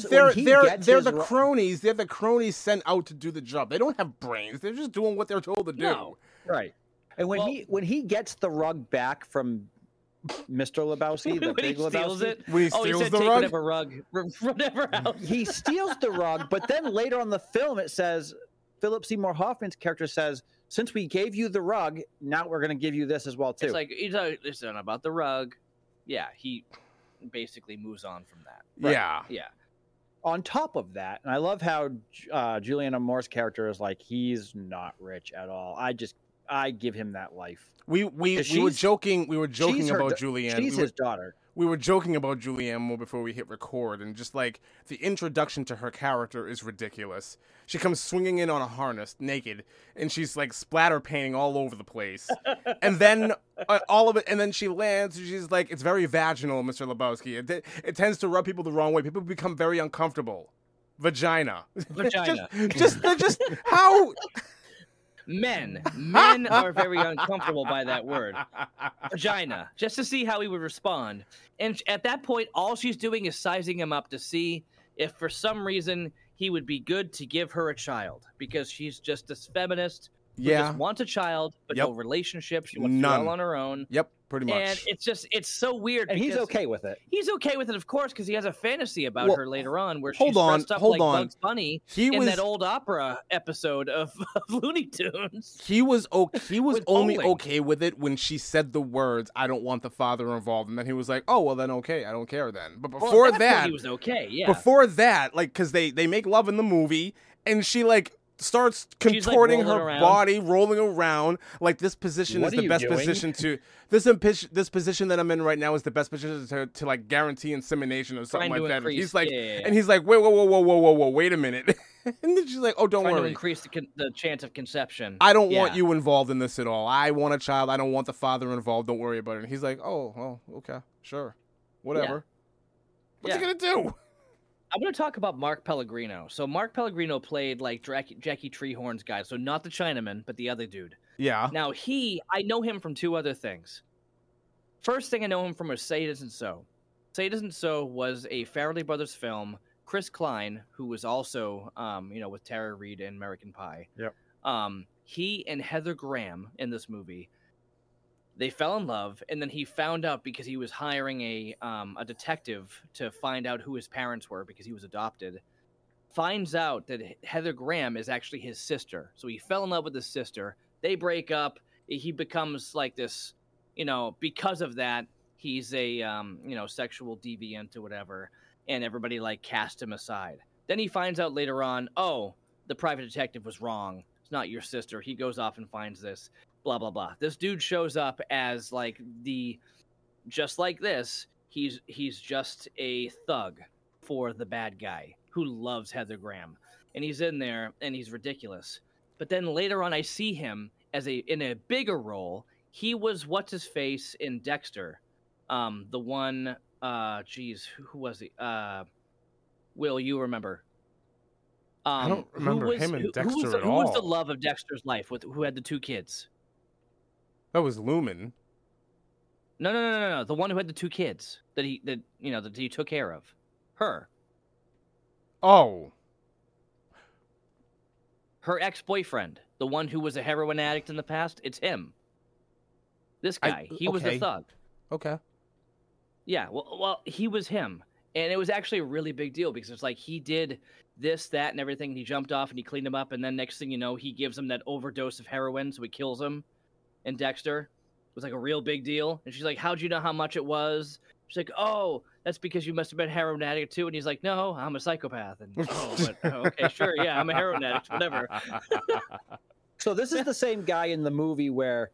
S1: the cronies. They're the cronies sent out to do the job. They don't have brains. They're just doing what they're told to do.
S2: No. Right. And when he gets the rug back from Mr. Lebowski, the big Lebowski,
S1: when he steals the rug,
S3: whatever else.
S2: He steals the rug, but then later on the film it says, Philip Seymour Hoffman's character says, since we gave you the rug, now we're going to give you this as well too.
S3: It's like, it's not about the rug. Yeah, he basically moves on from that.
S1: Right?
S3: Yeah.
S2: On top of that, and I love how Julianne Moore's character is like, he's not rich at all. I give him that life.
S1: We were joking about Julianne.
S2: She's his daughter.
S1: We were joking about Julianne Moore before we hit record, and just like the introduction to her character is ridiculous. She comes swinging in on a harness, naked, and she's like splatter painting all over the place. And then all of it, and then she lands. And she's like, "It's very vaginal, Mr. Lebowski. It tends to rub people the wrong way. People become very uncomfortable. Vagina. just how."
S3: Men are very uncomfortable by that word, vagina, just to see how he would respond. And at that point, all she's doing is sizing him up to see if for some reason he would be good to give her a child, because she's just this feminist who just wants a child, but no relationship. She wants to do all on her own.
S1: Yep, pretty much.
S3: And it's so weird.
S2: And he's okay with it.
S3: He's okay with it, of course, because he has a fantasy about her later on where she's dressed up like Bugs Bunny in that old opera episode of Looney Tunes.
S1: He was only okay with it when she said the words, "I don't want the father involved," and then he was like, "Oh, well then okay, I don't care then." But before that,
S3: he was okay. Yeah.
S1: Before that, like, because they make love in the movie, and she like starts contorting her body, rolling around. Like, this position is the best position to this position that I'm in right now is the best position to like guarantee insemination or something like that. And he's like, and he's like, whoa, wait a minute. And then she's like, oh, don't worry.
S3: To increase the chance of conception.
S1: I don't want you involved in this at all. I want a child. I don't want the father involved. Don't worry about it. And he's like, oh, okay, sure, whatever. What's he gonna do?
S3: I'm going to talk about Mark Pellegrino. So Mark Pellegrino played like Jackie Treehorn's guy. So not the Chinaman, but the other dude.
S1: Yeah.
S3: Now I know him from two other things. First thing I know him from was Say It Isn't So. Say It Isn't So was a Farrelly Brothers film. Chris Klein, who was also, with Tara Reid in American Pie.
S2: Yep.
S3: He and Heather Graham in this movie, they fell in love, and then he found out, because he was hiring a detective to find out who his parents were because he was adopted, finds out that Heather Graham is actually his sister. So he fell in love with his sister. They break up. He becomes like this, because of that, he's a, sexual deviant or whatever, and everybody like cast him aside. Then he finds out later on, oh, the private detective was wrong. It's not your sister. He goes off and finds this. Blah, blah, blah. This dude shows up as like just like this. He's just a thug for the bad guy who loves Heather Graham. And he's in there and he's ridiculous. But then later on I see him in a bigger role. He was what's his face in Dexter. The one who was he? Will, you remember?
S1: I don't remember him in Dexter at all.
S3: Who was the love of Dexter's life who had the two kids?
S1: That was Lumen.
S3: No. The one who had the two kids that he took care of. Her.
S1: Oh.
S3: Her ex-boyfriend, the one who was a heroin addict in the past, it's him. This guy, he was a thug.
S1: Okay.
S3: Yeah, well, he was him. And it was actually a really big deal because it's like he did this, that, and everything. And he jumped off and he cleaned him up. And then next thing you know, he gives him that overdose of heroin, so he kills him. And Dexter, it was like a real big deal. And she's like, how'd you know how much it was? She's like, oh, that's because you must have been a heroin addict too. And he's like, no, I'm a psychopath. And okay, sure, yeah, I'm a heroin addict, whatever.
S2: So this is the same guy in the movie where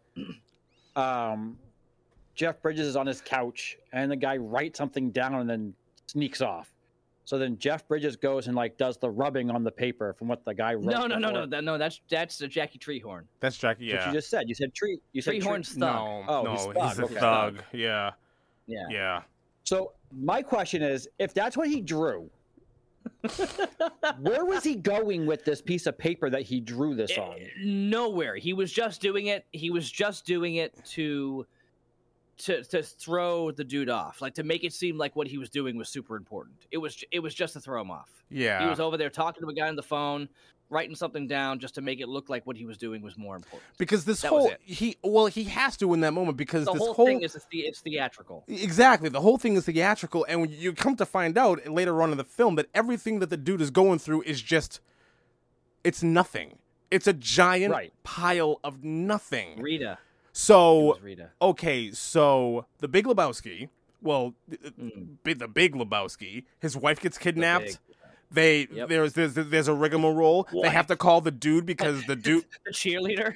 S2: Jeff Bridges is on his couch and the guy writes something down and then sneaks off. So then Jeff Bridges goes and like does the rubbing on the paper from what the guy wrote.
S3: No. That's the Jackie Treehorn.
S1: That's Jackie. Yeah.
S2: What you just said. You said Tree. You said
S3: Treehorn's thug.
S1: He's a thug. Yeah.
S2: So my question is, if that's what he drew, where was he going with this piece of paper that he drew this on?
S3: Nowhere. He was just doing it. He was just doing it to throw the dude off, like to make it seem like what he was doing was super important. It was just to throw him off.
S1: Yeah.
S3: He was over there talking to a guy on the phone, writing something down just to make it look like what he was doing was more important.
S1: Because he has to in that moment because
S3: the
S1: this
S3: whole thing is it's theatrical.
S1: Exactly. The whole thing is theatrical, and when you come to find out later on in the film that everything that the dude is going through is just, it's nothing. It's a giant pile of nothing.
S3: Rita.
S1: So, okay, so the Big Lebowski, the Big Lebowski, his wife gets kidnapped. There's a rigmarole. What? They have to call the dude because the dude...
S3: the cheerleader?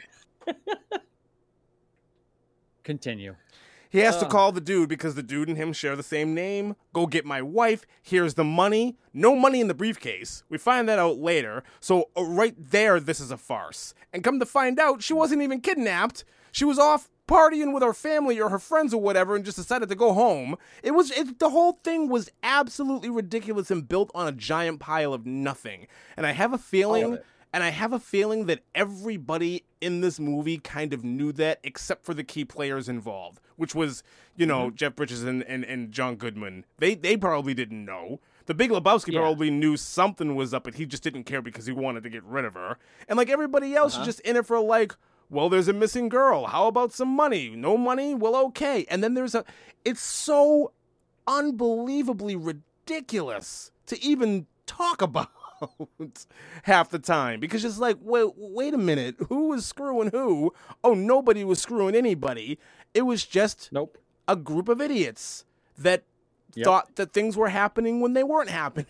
S2: Continue.
S1: He has to call the dude because the dude and him share the same name. Go get my wife. Here's the money. No money in the briefcase. We find that out later. So right there, this is a farce. And come to find out, she wasn't even kidnapped. She was off partying with her family or her friends or whatever and just decided to go home. The whole thing was absolutely ridiculous and built on a giant pile of nothing. And I have a feeling that everybody in this movie kind of knew that except for the key players involved, which was, Jeff Bridges and John Goodman. They probably didn't know. The Big Lebowski probably knew something was up, but he just didn't care because he wanted to get rid of her. And like everybody else is just in it for like, well, there's a missing girl. How about some money? No money? Well, okay. And then it's so unbelievably ridiculous to even talk about half the time because it's like, wait a minute. Who was screwing who? Oh, nobody was screwing anybody. It was just a group of idiots that thought that things were happening when they weren't happening.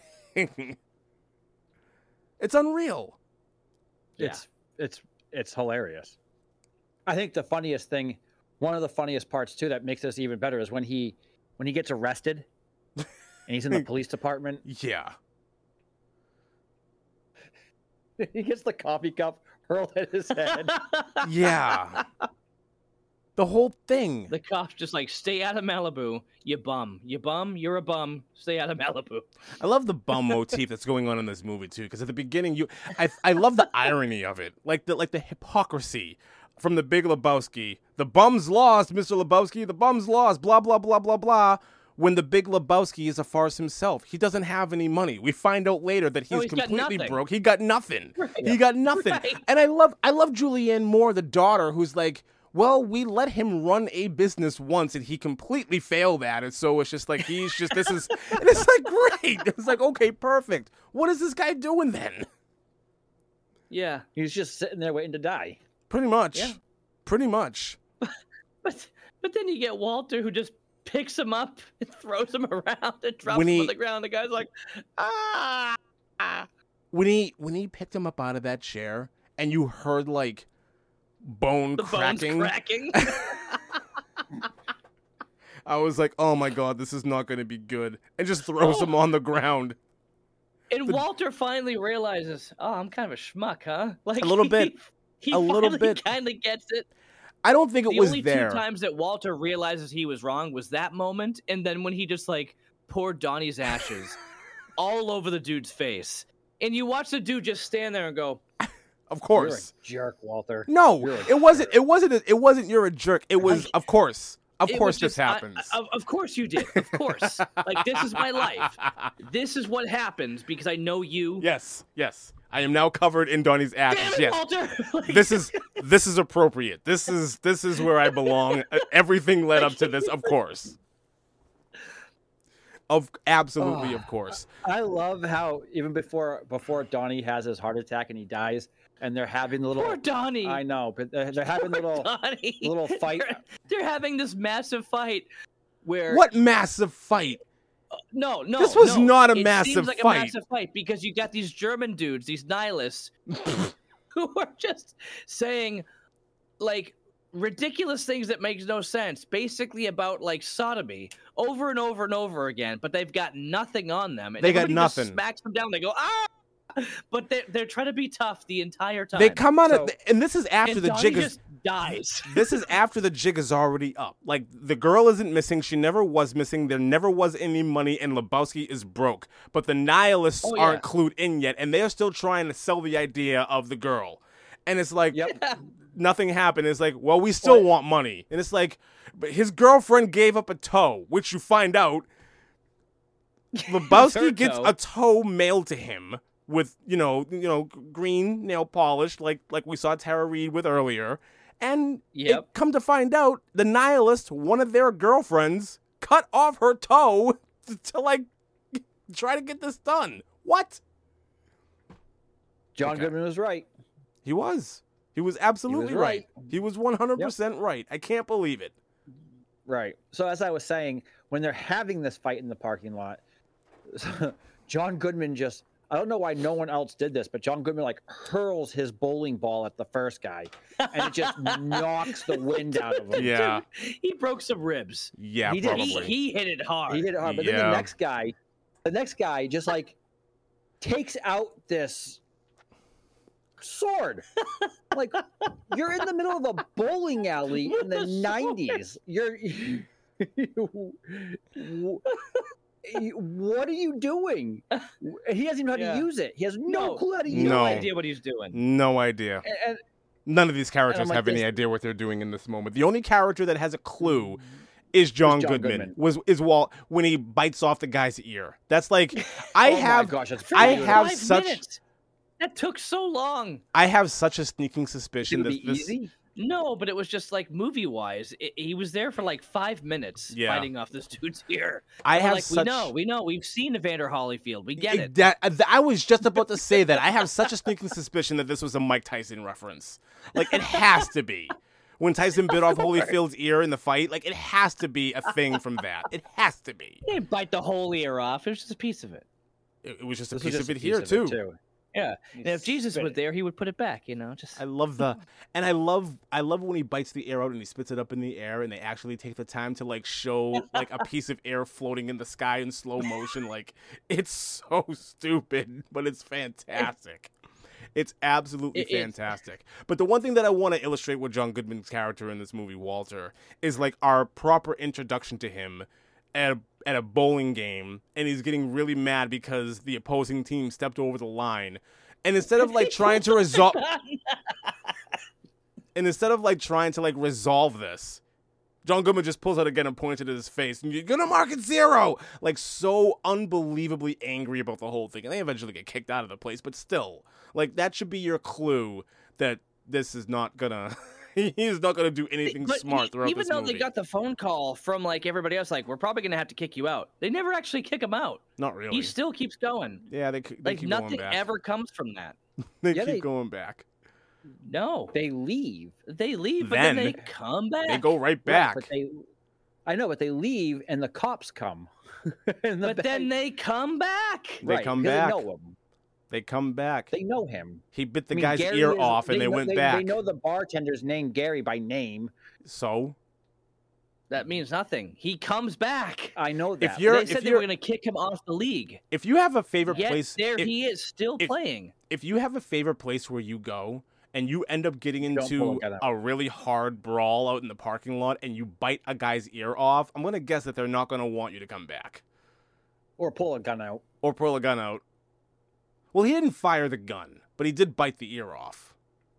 S1: It's unreal.
S2: Yeah. It's hilarious. I think the funniest thing, one of the funniest parts too, that makes this even better is when he gets arrested and he's in the police department.
S1: Yeah.
S2: He gets the coffee cup hurled at his head.
S1: Yeah. The whole thing.
S3: The cop's just like, stay out of Malibu, you bum. You bum, you're a bum, stay out of Malibu.
S1: I love the bum motif that's going on in this movie too, because at the beginning I love the irony of it. Like the hypocrisy from the Big Lebowski. The bum's lost, Mr. Lebowski, the bum's lost, blah blah blah blah blah. When the Big Lebowski is a farce himself. He doesn't have any money. We find out later that he's completely broke. He got nothing. Right. He got nothing. Right. And I love Julianne Moore, the daughter, who's like, well, we let him run a business once and he completely failed at it. So it's just like, and it's like, great. It's like, okay, perfect. What is this guy doing then?
S3: Yeah.
S2: He's just sitting there waiting to die.
S1: Pretty much.
S3: Yeah.
S1: Pretty much.
S3: But then you get Walter who just picks him up and throws him around and drops him on the ground. The guy's like, ah.
S1: When he picked him up out of that chair and you heard like bone cracking. I was like, oh my God, this is not going to be good. And just throws him on the ground.
S3: And Walter finally realizes, oh, I'm kind of a schmuck, huh? Like
S1: a little bit.
S3: He kind of gets it.
S1: I don't think it was there.
S3: The only 2 times that Walter realizes he was wrong was that moment, and then when he just like poured Donnie's ashes all over the dude's face, and you watch the dude just stand there and go,
S1: "Of course,
S2: you're a jerk, Walter."
S1: No, it wasn't. It wasn't. You're a jerk. It was. Of course. Of course, this happens.
S3: Of course you did. Of course. Like, this is my life. This is what happens because I know you.
S1: Yes. I am now covered in Donnie's ashes.
S3: Damn it,
S1: yes.
S3: Walter!
S1: This is appropriate. This is where I belong. Everything led up to this, of course. Of course.
S2: I love how even before Donnie has his heart attack and he dies, and they're having the little.
S3: Poor Donnie.
S2: I know, but they're having little fight.
S3: They're having this massive fight where.
S1: What massive fight?
S3: No.
S1: This was not a massive
S3: fight. It seems like
S1: fight.
S3: a massive fight because you got these German dudes, these nihilists, who are just saying, like, ridiculous things that makes no sense, basically about like sodomy over and over and over again, but they've got nothing on them. And
S1: they got nothing.
S3: Just smacks them down. They go, ah! But they're trying to be tough the entire time.
S1: They come on and this is after the jig
S3: just dies.
S1: This is after the jig is already up. Like, the girl isn't missing. She never was missing. There never was any money, and Lebowski is broke. But the nihilists aren't clued in yet, and they're still trying to sell the idea of the girl. And it's like, nothing happened. It's like, well, we still want money. And it's like, but his girlfriend gave up a toe, which you find out Lebowski gets a toe mailed to him with, you know, green nail polish, like we saw Tara Reid with earlier. And it come to find out, the nihilist, one of their girlfriends, cut off her toe to like try to get this done. What?
S2: John Goodman was right.
S1: He was. He was absolutely right. He was 100% right. I can't believe it.
S2: Right. So as I was saying, when they're having this fight in the parking lot, John Goodman just, I don't know why no one else did this, but John Goodman like hurls his bowling ball at the first guy, and it just knocks the wind out of him.
S1: Yeah.
S3: He broke some ribs.
S1: Yeah,
S2: he
S1: probably.
S3: He hit it hard.
S2: He hit it hard. But then the next guy just like takes out this sword. Like, you're in the middle of a bowling alley in the 90s. What are you doing? He doesn't even know how to use it. He has no clue how to use it.
S3: No idea what he's doing.
S1: No idea.
S2: And
S1: none of these characters have any idea what they're doing in this moment. The only character that has a clue is John Goodman. Is Walt when he bites off the guy's ear. That's like I have such.
S3: That took so long.
S1: I have such a sneaking suspicion that this.
S2: Easy?
S3: No, but it was just like movie-wise. He was there for like 5 minutes biting off this dude's ear. We know. We've seen Evander Holyfield. We get it.
S1: I was just about to say that. I have such a sneaking suspicion that this was a Mike Tyson reference. Like, it has to be. When Tyson bit off Holyfield's ear in the fight, like, it has to be a thing from that. It has to be.
S3: He didn't bite the whole ear off. It was just a piece of it.
S1: It was just a piece of it here, too.
S3: Yeah, and if Jesus was there, he would put it back. Just
S1: I love when he bites the air out and he spits it up in the air, and they actually take the time to like show like a piece of air floating in the sky in slow motion. Like, it's so stupid, but it's fantastic. It's absolutely fantastic. But the one thing that I want to illustrate with John Goodman's character in this movie, Walter, is like our proper introduction to him at a bowling game, and he's getting really mad because the opposing team stepped over the line. And instead of like trying to resolve this, John Goodman just pulls out again and points it at his face, and you're gonna mark it 0. Like, so unbelievably angry about the whole thing. And they eventually get kicked out of the place, but still, like, that should be your clue that this is not gonna he's not going to do anything smart throughout this movie.
S3: Even though they got the phone call from like everybody else, like, we're probably going to have to kick you out. They never actually kick him out.
S1: Not really.
S3: He still keeps going.
S1: Yeah, they keep
S3: nothing
S1: going back.
S3: Ever comes from that.
S1: They keep going back.
S3: No.
S2: They leave.
S3: But then they come back.
S1: They go right back.
S2: Right, but they leave and the cops come.
S3: Then they come back.
S1: They come back. They know him. They come back.
S2: They know him.
S1: He bit the guy's ear off, and they went back.
S2: They know the bartender's name, Gary, by name.
S1: So?
S3: That means nothing. He comes back.
S2: I know that.
S3: They said they were going to kick him off the league.
S1: If you have a favorite place...
S3: he is still playing.
S1: If you have a favorite place where you go, and you end up getting into a really hard brawl out in the parking lot, and you bite a guy's ear off, I'm going to guess that they're not going to want you to come back.
S2: Or pull a gun out.
S1: Well, he didn't fire the gun, but he did bite the ear off.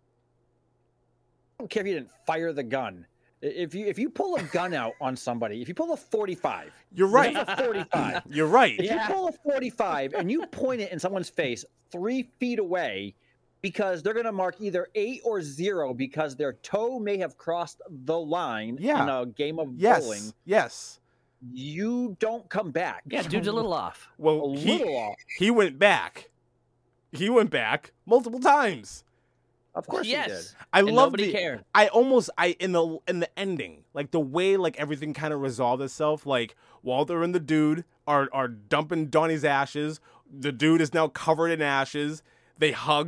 S2: I don't care if you didn't fire the gun. If you pull a gun out on somebody, if you pull a 45,
S1: you're right.
S2: A 45.
S1: You're right.
S2: If you pull a 45 and you point it in someone's face 3 feet away, because they're going to mark either 8 or 0 because their toe may have crossed the line in a game of bowling.
S1: Yes.
S2: You don't come back.
S3: Yeah, dude's a little off.
S1: Well, he went back. He went back multiple times.
S2: Of course,
S3: yes.
S2: He did.
S1: I love
S3: nobody cared.
S1: In the ending, like the way like everything kind of resolved itself. Like Walter and the dude are dumping Donnie's ashes. The dude is now covered in ashes. They hug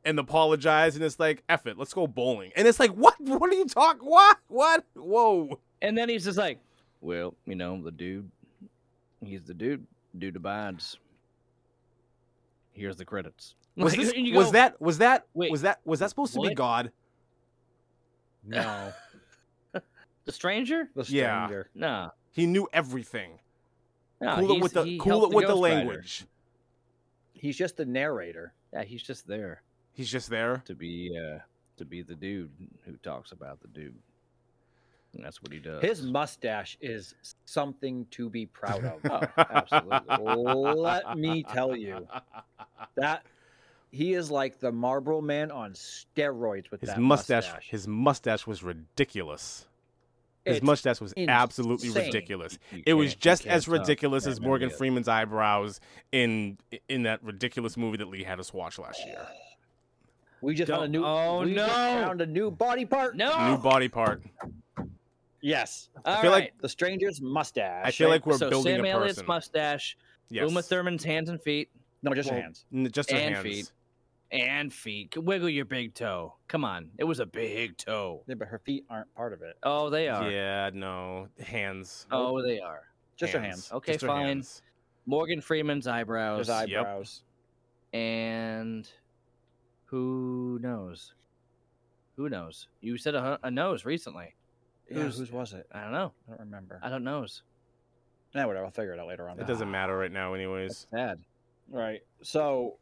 S1: and apologize, and it's like, F it, let's go bowling. And it's like, what are you talking? What? Whoa.
S3: And then he's just like, well, the dude, he's the dude abides. Here's the credits.
S1: Was that supposed to be God?
S2: No.
S3: The stranger?
S2: The stranger.
S3: Yeah. No.
S1: He knew everything.
S3: No,
S1: cool it with the language.
S2: He's just the narrator.
S3: Yeah, he's just there.
S1: He's just there
S3: to be the dude who talks about the dude. And that's what he does.
S2: His mustache is something to be proud of. Oh, absolutely. Let me tell you that he is like the Marlboro Man on steroids with that mustache.
S1: His mustache was ridiculous. His mustache was absolutely ridiculous. It was just as ridiculous as Morgan Freeman's eyebrows in that ridiculous movie that Lee had us watch last year.
S2: We just found a new. Just found a new body part.
S3: No,
S1: new body part.
S2: Yes,
S1: I feel like
S2: the stranger's mustache.
S1: I feel like we're building
S3: Sam
S1: a person.
S3: Elliott's mustache. Yes. Uma Thurman's hands and feet.
S2: No, just her hands.
S1: Just her
S3: and
S1: hands.
S3: Feet. And feet. Wiggle your big toe. Come on, it was a big toe.
S2: Yeah, but her feet aren't part of it.
S3: Oh, they are.
S1: Yeah, no hands.
S3: Oh, they are.
S2: Just her hands.
S3: Okay,
S1: just
S3: fine.
S1: Hands.
S3: Morgan Freeman's eyebrows.
S2: His eyebrows.
S3: Yep. And who knows? Who knows? You said a nose recently.
S2: Yeah, whose was it?
S3: I don't know.
S2: I don't remember.
S3: I don't knows.
S2: Nah, whatever. I'll figure it out later on.
S1: It doesn't matter right now, anyways.
S3: That's sad.
S2: Right. So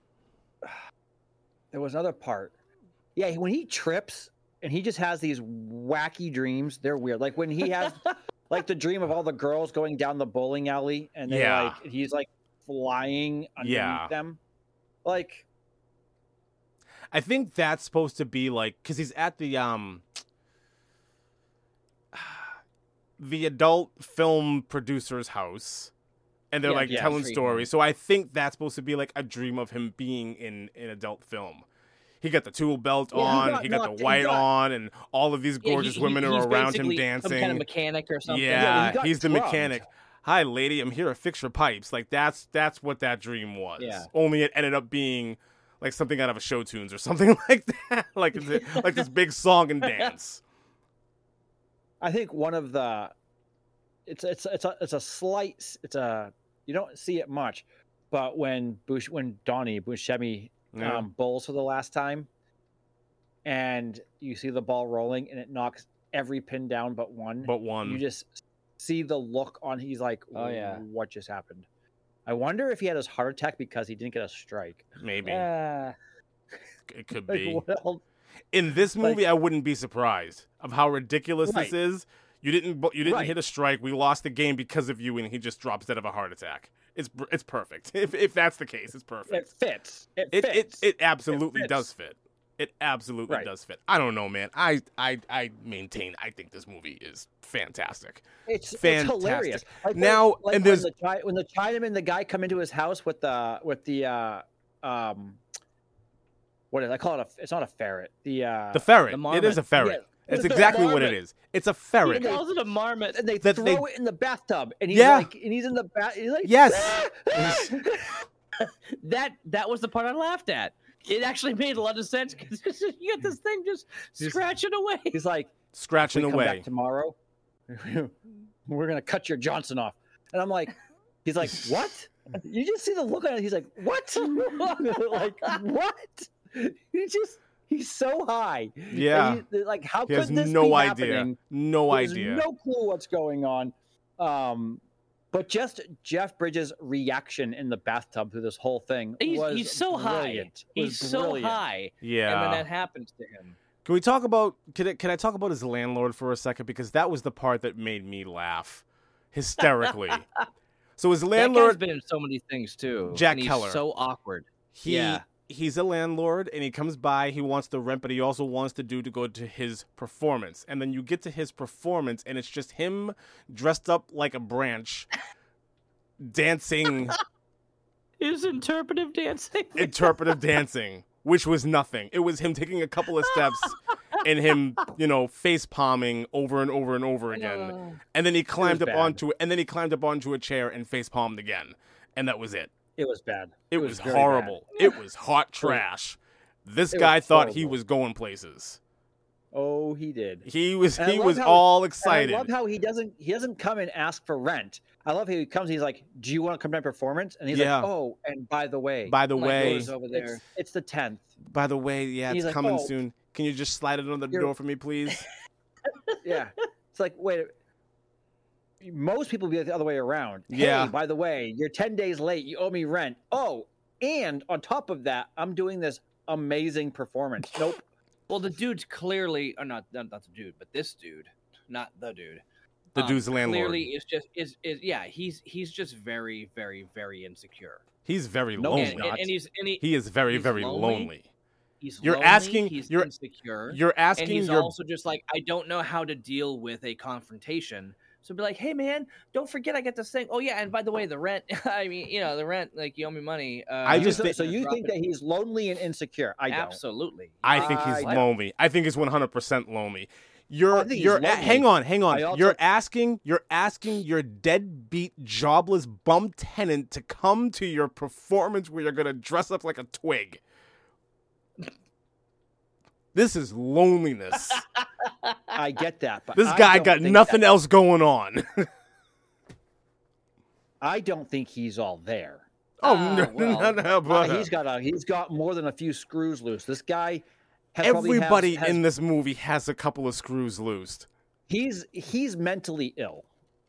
S2: there was another part. Yeah, when he trips and he just has these wacky dreams, they're weird. Like when he has like the dream of all the girls going down the bowling alley and they're he's like flying underneath them. Like
S1: I think that's supposed to be like because he's at the adult film producer's house and they're telling stories. So I think that's supposed to be like a dream of him being in an adult film. He got the tool belt on, he got the white on, and all of these gorgeous women are around him dancing.
S3: Some kind of mechanic or something.
S1: Yeah, he's the mechanic. Hi, lady, I'm here to fix your pipes. Like that's what that dream was.
S3: Yeah.
S1: Only it ended up being like something out of a show tunes or something like that. like this big song and dance.
S2: I think one of the it's a slight you don't see it much, but when Donnie Buscemi bowls for the last time, and you see the ball rolling and it knocks every pin down but one. You just see the look on. He's like, "Oh yeah, what just happened?" I wonder if he had his heart attack because he didn't get a strike.
S1: Maybe it could be.
S2: Well,
S1: in this movie, I wouldn't be surprised of how ridiculous this is. You didn't hit a strike. We lost the game because of you, and he just drops dead of a heart attack. It's perfect. If that's the case, it's perfect.
S2: It fits.
S1: It absolutely does fit. It absolutely does fit. I don't know, man. I maintain. I think this movie is fantastic.
S2: It's
S1: fantastic.
S2: It's hilarious. Like
S1: now,
S2: when
S1: there's
S2: when the Chinaman, the guy come into his house with the what is it? I call it it's not a ferret. The
S1: ferret.
S3: The
S1: it is a ferret. Yeah. It's exactly what it is. It's a ferret.
S3: He calls it a marmot.
S2: And they throw it in the bathtub. And he's he's in the bath. He's like,
S1: yes.
S3: That was the part I laughed at. It actually made a lot of sense because you got this thing just scratching away.
S2: He's like,
S1: scratching away.
S2: Come back tomorrow. We're going to cut your Johnson off. And I'm like, he's like, what? You just see the look on it. He's like, what? Like, what? He's so high.
S1: Yeah.
S2: Like, how
S1: could
S2: this be happening?
S1: No idea.
S2: No clue what's going on. But just Jeff Bridges' reaction in the bathtub through this whole thing
S3: he's so
S2: brilliant.
S3: High. He's so high.
S1: Yeah.
S3: And then that happens to him.
S1: Can we talk about can I talk about his landlord for a second? Because that was the part that made me laugh hysterically. So his landlord
S3: has been in so many things too.
S1: Jack
S3: and
S1: Keller.
S3: He's so awkward.
S1: He's a landlord and he comes by, he wants the rent, but he also wants to go to his performance. And then you get to his performance and it's just him dressed up like a branch dancing.
S3: His interpretive dancing,
S1: which was nothing. It was him taking a couple of steps and him, face palming over and over and over again. And then he climbed up onto a chair and face palmed again. And that was it.
S2: It was bad.
S1: It was horrible. It was hot trash. This guy thought he was going places.
S2: Oh, he did.
S1: He was all excited.
S2: I love how he doesn't come and ask for rent. I love how he comes. He's like, "Do you want to come to my performance?" And he's like, "Oh, and by the way,
S3: over there.
S2: It's the 10th.
S1: By the way, yeah, it's like, coming soon. Can you just slide it on the door for me, please?"
S2: Yeah, it's like, wait. Most people be the other way around.
S1: Yeah.
S2: Hey, by the way, you're 10 days late. You owe me rent. Oh, and on top of that, I'm doing this amazing performance. Nope.
S3: Well, the dude's clearly, or not the dude, but this dude, not the dude.
S1: The dude's landlord.
S3: Clearly, he's just very, very, very insecure.
S1: He's very lonely. He is very, very lonely.
S3: He's
S1: insecure. You're asking.
S3: And he's also just like, I don't know how to deal with a confrontation. So be like, hey man, don't forget I get this thing. Oh yeah, and by the way, the rent. I mean, the rent. Like you owe me money.
S2: So you think that he's lonely and insecure? I don't.
S3: Absolutely.
S1: I think he's lonely. I think he's 100% lonely. Hang on. You're asking your deadbeat, jobless bum tenant to come to your performance where you're gonna dress up like a twig. This is loneliness.
S2: I get that, but
S1: this guy got nothing else going on.
S2: I don't think he's all there.
S1: No,
S2: he's got more than a few screws loose. This guy.
S1: Everybody in this movie has a couple of screws loosed.
S2: He's mentally ill.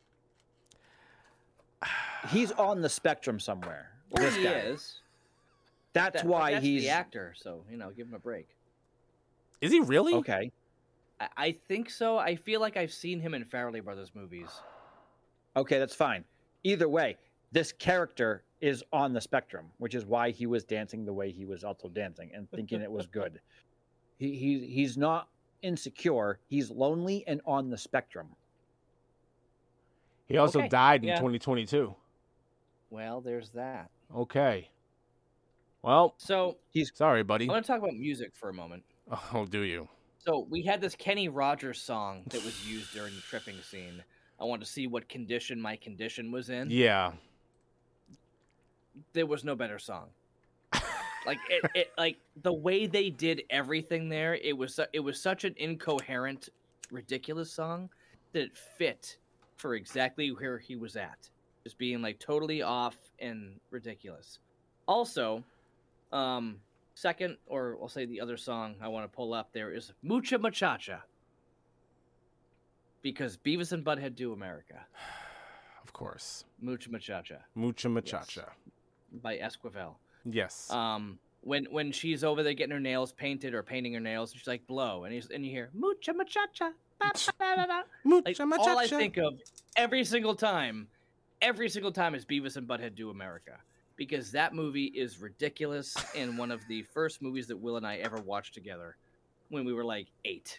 S2: He's on the spectrum somewhere.
S3: Well, he is.
S2: That's why he's
S3: the actor. So give him a break.
S1: Is he really?
S2: Okay.
S3: I think so. I feel like I've seen him in Farrelly Brothers movies.
S2: Okay, that's fine. Either way, this character is on the spectrum, which is why he was dancing the way he was also dancing and thinking it was good. He's not insecure. He's lonely and on the spectrum.
S1: He also died in 2022.
S3: Well, there's that.
S1: Okay. Well,
S3: so
S1: sorry, buddy.
S3: I want to talk about music for a moment.
S1: Oh, do you?
S3: So we had this Kenny Rogers song that was used during the tripping scene. I wanted to see what condition my condition was in.
S1: Yeah.
S3: There was no better song. Like it like the way they did everything there, it was such an incoherent, ridiculous song that it fit for exactly where he was at, just being like totally off and ridiculous. Also, second, or I'll say the other song I want to pull up there is Mucha Muchacha, because Beavis and Butthead Do America.
S1: Of course.
S3: Mucha Muchacha.
S1: Mucha Muchacha.
S3: Yes. By Esquivel.
S1: Yes.
S3: When she's over there getting her nails painted or painting her nails, she's like, blow, and you hear Mucha Muchacha. Like, all I think of every single time is Beavis and Butthead Do America, because that movie is ridiculous and one of the first movies that Will and I ever watched together when we were like 8.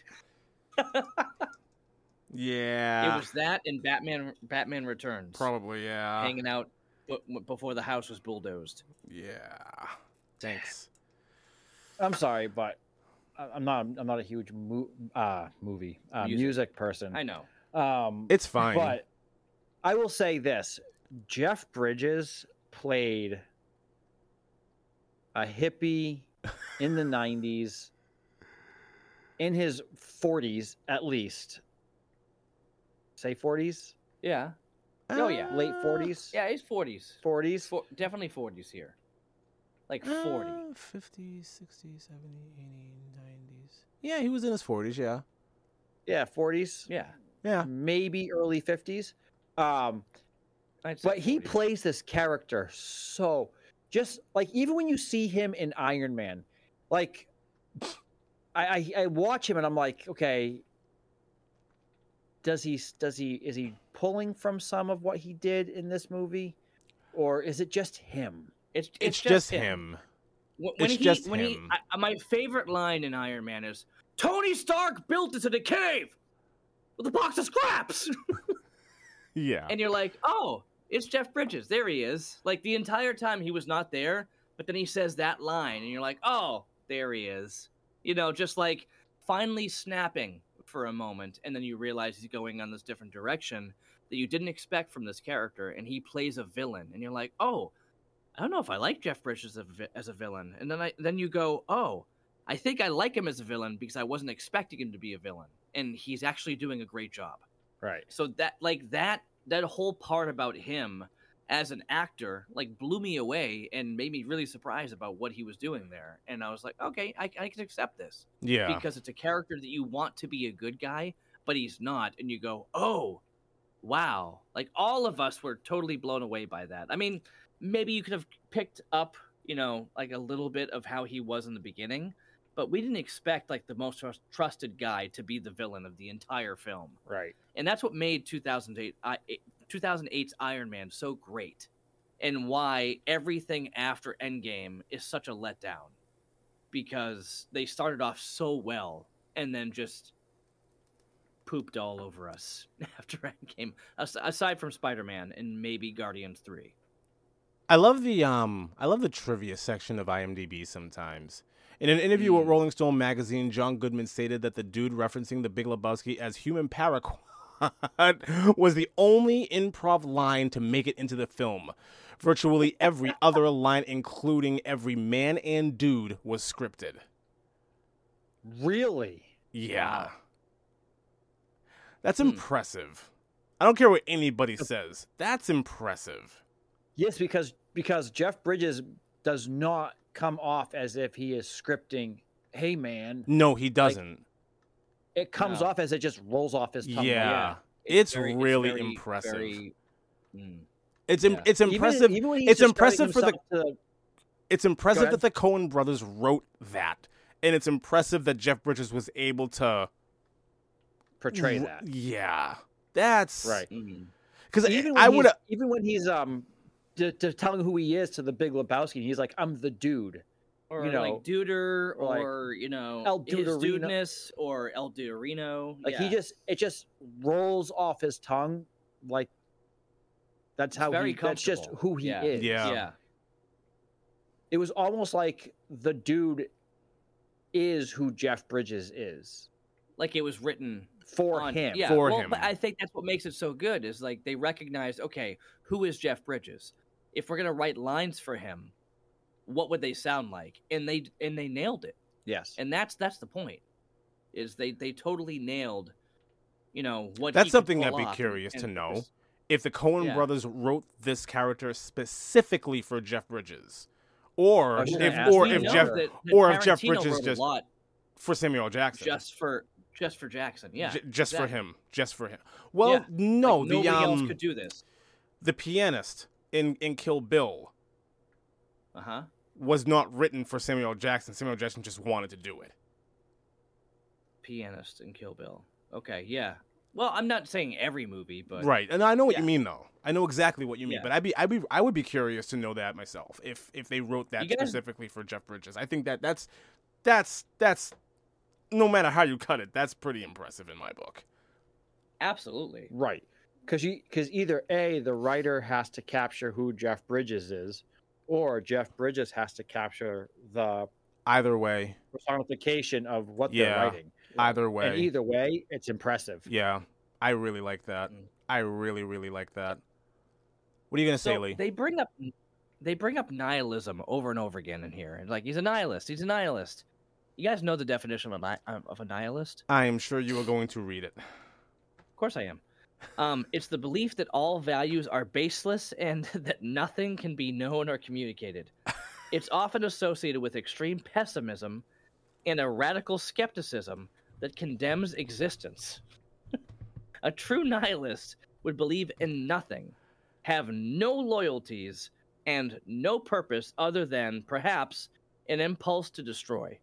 S1: Yeah.
S3: It was that and Batman Returns.
S1: Probably, yeah.
S3: Hanging out before the house was bulldozed.
S1: Yeah. Thanks.
S2: I'm sorry, but I'm not a huge music person.
S3: I know.
S1: It's fine.
S2: But I will say this: Jeff Bridges played a hippie in the 90s, in his 40s at least. Say 40s?
S3: Yeah.
S2: Yeah. Late 40s?
S3: Yeah, he's 40s.
S2: 40s?
S3: Definitely 40s here. Like 40.
S1: 50s, 60s, 70s, 80s, 90s. Yeah, he was in his 40s, yeah.
S2: Yeah, 40s.
S3: Yeah.
S1: Yeah.
S2: Maybe early 50s. But he plays this character so just like, even when you see him in Iron Man, like I watch him and I'm like, okay, is he pulling from some of what he did in this movie, or is it just him?
S1: It's just him.
S3: My favorite line in Iron Man is, Tony Stark built this in a cave with a box of scraps.
S1: Yeah.
S3: And you're like, oh, it's Jeff Bridges. There he is. Like, the entire time he was not there, but then he says that line, and you're like, oh, there he is. Just like finally snapping for a moment, and then you realize he's going on this different direction that you didn't expect from this character, and he plays a villain, and you're like, oh, I don't know if I like Jeff Bridges as a villain. And then you go, oh, I think I like him as a villain because I wasn't expecting him to be a villain, and he's actually doing a great job.
S2: Right.
S3: So that whole part about him as an actor blew me away and made me really surprised about what he was doing there. And I was like, okay, I can accept this.
S1: Yeah.
S3: Because it's a character that you want to be a good guy, but he's not, and you go, oh, wow. All of us were totally blown away by that. I mean, maybe you could have picked up, a little bit of how he was in the beginning, but we didn't expect the most trusted guy to be the villain of the entire film.
S2: Right.
S3: And that's what made 2008's Iron Man so great, and why everything after Endgame is such a letdown, because they started off so well and then just pooped all over us after Endgame, aside from Spider-Man and maybe Guardians 3.
S1: I love the trivia section of IMDb sometimes. In an interview with Rolling Stone magazine, John Goodman stated that the dude referencing The Big Lebowski as human paraquat was the only improv line to make it into the film. Virtually every other line, including every man and dude, was scripted.
S2: Really?
S1: Yeah.
S3: Wow.
S1: That's impressive. I don't care what anybody says. That's impressive.
S2: Yes, because Jeff Bridges does not come off as if he is scripting, hey, man.
S1: No, he doesn't.
S2: It comes off as it just rolls off his tongue.
S1: Yeah. It's really impressive. It's impressive.
S2: Even when
S1: it's impressive for
S2: the.
S1: It's impressive that the Coen brothers wrote that, and it's impressive that Jeff Bridges was able to
S2: portray that.
S1: Yeah, that's
S2: right.
S1: Because
S2: even when he's telling who he is to the Big Lebowski, he's like, "I'm the dude,"
S3: or Duder, or
S2: El Duderino,
S3: dudeness, or El Duderino.
S2: It just rolls off his tongue like that's that's just who he is.
S1: Yeah.
S2: It was almost like the dude is who Jeff Bridges is.
S3: Like it was written
S2: for him.
S3: Yeah,
S1: for him.
S3: But I think that's what makes it so good is they recognized, okay, who is Jeff Bridges? If we're gonna write lines for him, what would they sound like? And they nailed it.
S2: Yes.
S3: And that's the point. Is they totally nailed, what.
S1: That's something I'd be curious to know. If the Coen brothers wrote this character specifically for Jeff Bridges. Or if Jeff Bridges just for Samuel L. Jackson,
S3: just for Jackson,
S1: just for him. Well, no,
S3: nobody else could do this.
S1: The pianist in Kill Bill, was not written for Samuel L. Jackson. Samuel L. Jackson just wanted to do it.
S3: Pianist in Kill Bill. Okay, yeah. Well, I'm not saying every movie, but
S1: right, and I know what you mean, though. I know exactly what you mean, but I would be curious to know that myself if they wrote that specifically for Jeff Bridges. I think that's no matter how you cut it, that's pretty impressive in my book.
S3: Absolutely,
S2: right? Because either A, the writer has to capture who Jeff Bridges is, or Jeff Bridges has to capture the
S1: either way
S2: personification of what they're writing.
S1: Either way.
S2: And either way, it's impressive.
S1: Yeah. I really like that. I really, really like that. What are you going to say, Lee?
S3: They bring up nihilism over and over again in here. And he's a nihilist. He's a nihilist. You guys know the definition of a nihilist?
S1: I am sure you are going to read it.
S3: Of course I am. It's the belief that all values are baseless and that nothing can be known or communicated. It's often associated with extreme pessimism and a radical skepticism that condemns existence. A true nihilist would believe in nothing, have no loyalties, and no purpose other than, perhaps, an impulse to destroy.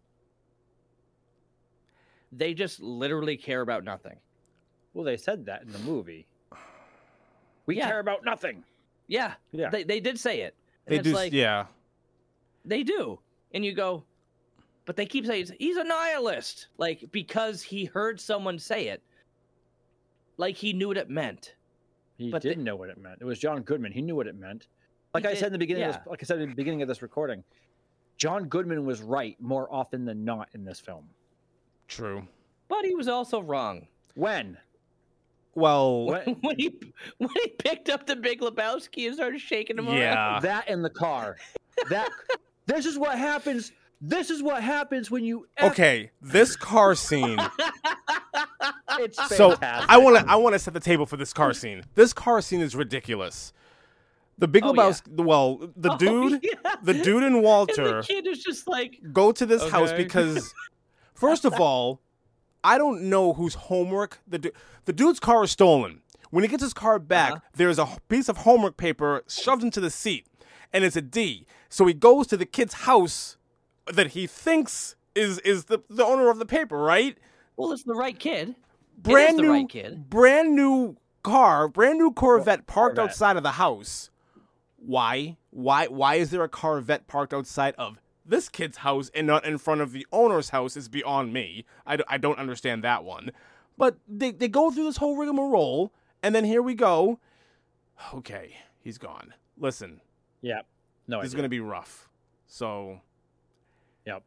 S3: They just literally care about nothing.
S2: Well, they said that in the movie. We care about nothing.
S3: Yeah. They did say it.
S1: And they do,
S3: They do. And you go, but they keep saying he's a nihilist, because he heard someone say it, he knew what it meant.
S2: He didn't know what it meant. It was John Goodman. He knew what it meant. Like I said in the beginning of this recording, John Goodman was right more often than not in this film.
S1: True.
S3: But he was also wrong.
S2: When?
S1: Well,
S3: when he picked up the Big Lebowski and started shaking him around.
S2: That in the car. This is what happens. This is what happens when you.
S1: Okay, this car scene.
S2: It's fantastic.
S1: So I want to set the table for this car scene. This car scene is ridiculous. The Big Lebowski, the dude and Walter,
S3: and the kid is just like,
S1: go to this house because, first of all, I don't know whose homework the dude's car is stolen. When he gets his car back, there's a piece of homework paper shoved into the seat, and it's a D. So he goes to the kid's house that he thinks is the owner of the paper, right?
S3: Well, it's the right kid.
S1: Brand new,
S3: the right kid.
S1: Brand new car, brand new Corvette parked outside of the house. Why? Why is there a Corvette parked outside of this kid's house and not in front of the owner's house is beyond me. I don't understand that one. But they go through this whole rigmarole, and then here we go. Okay, he's gone. Listen.
S2: Yeah. No,
S1: this is going to be rough. So.
S2: Yep.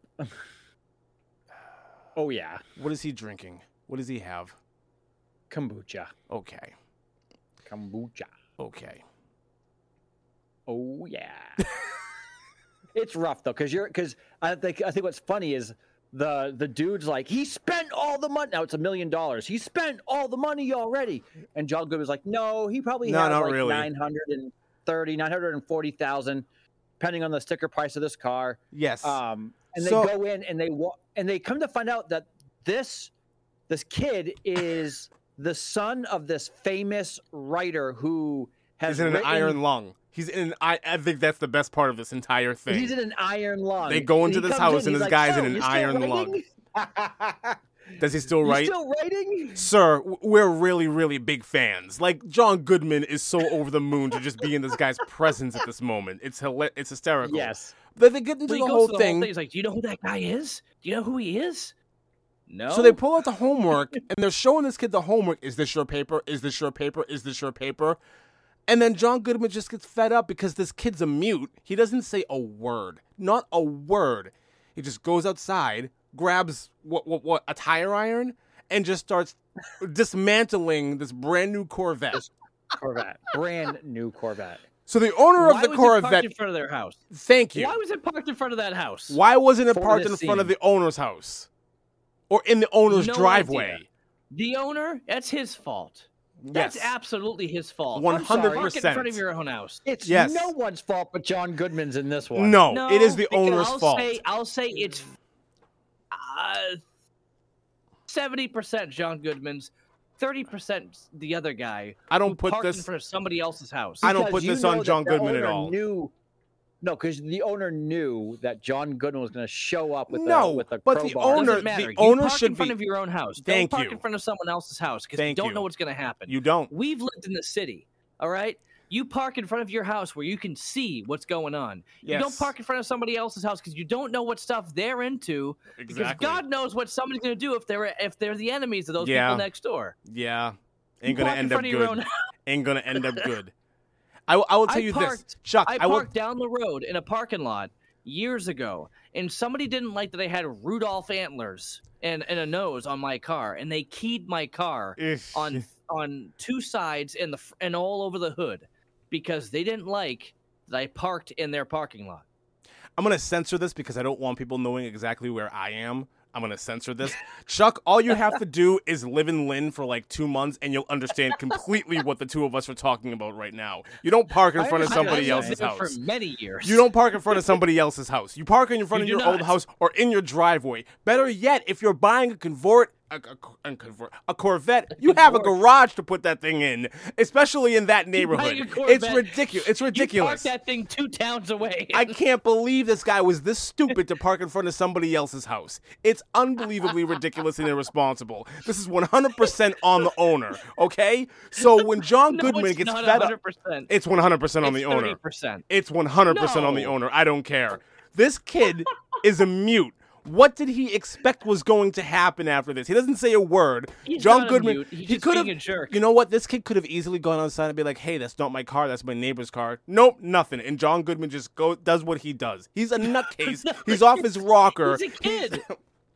S2: Oh, yeah.
S1: What is he drinking? What does he have?
S2: Kombucha.
S1: Okay.
S2: Kombucha.
S1: Okay.
S2: Oh, yeah. It's rough, though, because I think what's funny is the dude's like, he spent all the money. Now it's $1 million. He spent all the money already. And John Goodman was like, no, he probably had like really. 940,000, depending on the sticker price of this car.
S1: Yes.
S2: And they go in and they come to find out that this kid is the son of this famous writer who has
S1: in an iron lung. He's in. I think that's the best part of this entire thing.
S2: He's in an iron lung.
S1: They go into this house and this guy's in an iron lung. Does he still write?
S2: Still writing?
S1: Sir, we're really, really big fans. Like, John Goodman is so over the moon to just be in this guy's presence at this moment. It's hysterical.
S2: Yes.
S1: But they get into the whole thing.
S3: He's like, do you know who that guy is? Do you know who he is? No.
S1: So they pull out the homework, and they're showing this kid the homework. Is this your paper? Is this your paper? Is this your paper? And then John Goodman just gets fed up because this kid's a mute. He doesn't say a word. Not a word. He just goes outside, grabs a tire iron, and just starts dismantling this brand new Corvette.
S2: Brand new Corvette.
S1: So the owner of the Corvette.
S3: Why was it parked in front of their house?
S1: Thank you.
S3: Why was it parked in front of that house?
S1: Why wasn't it parked in front of the owner's house? Or in the owner's driveway?
S3: Idea. The owner, that's his fault. That's absolutely his fault.
S1: 100%.
S3: Park in front of your own house.
S2: It's no one's fault but John Goodman's in this one.
S1: No, it is the owner's fault.
S3: I'll say it's 70% John Goodman's, 30% the other guy.
S1: I don't put this
S3: in front of somebody else's house.
S1: I don't put this on John Goodman at all.
S2: No, because the owner knew that John Goodman was going to show up with a
S1: but
S2: crowbar.
S1: the owner should
S3: park in front of your own house.
S1: Don't
S3: park in front of someone else's house because you don't know what's going to happen.
S1: You don't.
S3: We've lived in the city, all right? You park in front of your house where you can see what's going on.
S1: Yes.
S3: You don't park in front of somebody else's house because you don't know what stuff they're into.
S1: Exactly.
S3: Because God knows what somebody's going to do if they're the enemies of those people next door.
S1: Yeah, ain't going to end up good. Ain't going to end up good. I will tell you this, Chuck.
S3: I parked down the road in a parking lot years ago, and somebody didn't like that I had Rudolph antlers and a nose on my car, and they keyed my car on two sides and all over the hood because they didn't like that I parked in their parking lot.
S1: I'm going to censor this because I don't want people knowing exactly where I am. I'm going to censor this. Chuck, all you have to do is live in Lynn for like 2 months and you'll understand completely what the two of us are talking about right now. You don't park in front of somebody else's house.
S3: For many years.
S1: You don't park in front of somebody else's house. You park in front of your old house or in your driveway. Better yet, if you're buying a Corvette, you have a garage to put that thing in, especially in that neighborhood. It's ridiculous. It's ridiculous.
S3: You park that thing 2 towns away.
S1: I can't believe this guy was this stupid to park in front of somebody else's house. It's unbelievably ridiculous and irresponsible. This is 100% on the owner, okay? So when John Goodman gets fed up, it's 100% on the owner.
S3: 30%.
S1: It's 100% on the owner. I don't care. This kid is a mute. What did he expect was going to happen after this? He doesn't say a word. John Goodman, he could have. You know what? This kid could have easily gone outside and be like, "Hey, that's not my car. That's my neighbor's car." Nope, nothing. And John Goodman just does what he does. He's a nutcase. He's off his rocker.
S3: He's a kid.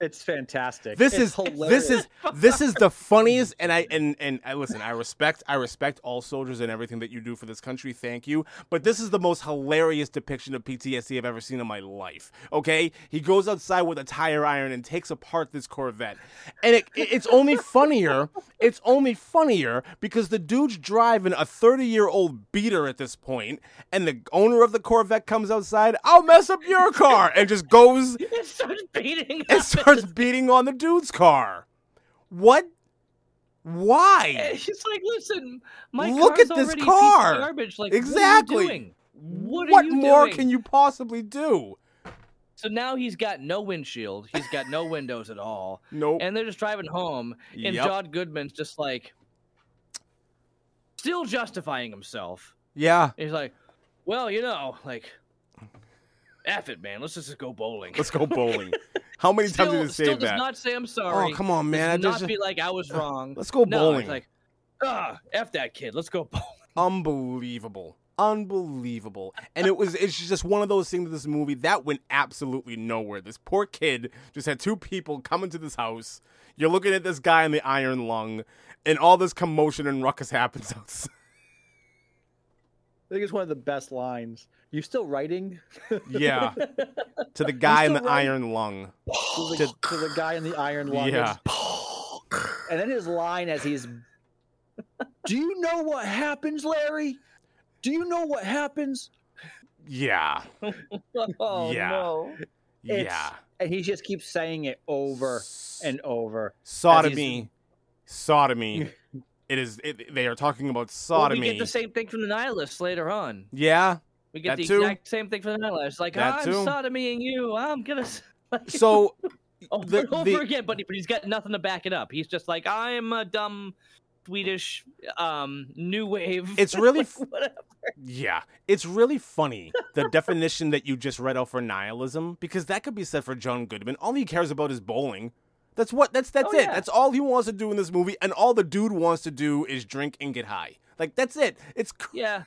S2: It's fantastic.
S1: This is the funniest, and I listen. I respect all soldiers and everything that you do for this country. Thank you, but this is the most hilarious depiction of PTSD I've ever seen in my life. Okay, he goes outside with a tire iron and takes apart this Corvette, and it's only funnier. It's only funnier because the dude's driving a 30-year-old beater at this point, and the owner of the Corvette comes outside. I'll mess up your car, and just goes.
S3: It starts beating.
S1: Starts beating on the dude's car. What? Why?
S3: He's like, listen, my
S1: look
S3: car's
S1: at this
S3: already
S1: car.
S3: A piece of garbage. Like,
S1: exactly.
S3: What are you doing?
S1: What more can you possibly do?
S3: So now he's got no windshield. He's got no windows at all.
S1: Nope.
S3: And they're just driving home, and John Goodman's just like, still justifying himself.
S1: Yeah.
S3: He's like, well, like, F it, man. Let's just go bowling.
S1: Let's go bowling. How many times did you say that?
S3: Still does not say I'm sorry.
S1: Oh, come on, man.
S3: Does not be like I was wrong.
S1: Let's go bowling.
S3: No, it's like, F that kid. Let's go bowling.
S1: Unbelievable. And it's just one of those things in this movie that went absolutely nowhere. This poor kid just had two people come into this house. You're looking at this guy in the iron lung, and all this commotion and ruckus happens outside.
S2: I think it's one of the best lines. You still writing?
S1: Yeah. To the guy in the iron lung.
S2: To the guy in the iron lung.
S1: Yeah.
S2: And then his line as he's, do you know what happens, Larry? Do you know what happens?
S1: Yeah.
S3: Oh,
S1: yeah.
S3: no.
S1: Yeah.
S2: And he just keeps saying it over and over.
S1: Sodomy. They are talking about sodomy.
S3: Well, we get the same thing from the Nihilists later on.
S1: Yeah.
S3: We get the exact same thing from the Nihilists. Like, I'm sodomying you. I'm gonna.
S1: So
S3: over again, but he's got nothing to back it up. He's just like, I'm a dumb Swedish new wave.
S1: It's really
S3: whatever.
S1: Yeah, it's really funny the definition that you just read out for nihilism, because that could be said for John Goodman. All he cares about is bowling. That's it.
S2: Yeah.
S1: That's all he wants to do in this movie, and all the dude wants to do is drink and get high. Like, that's it. It's
S3: yeah.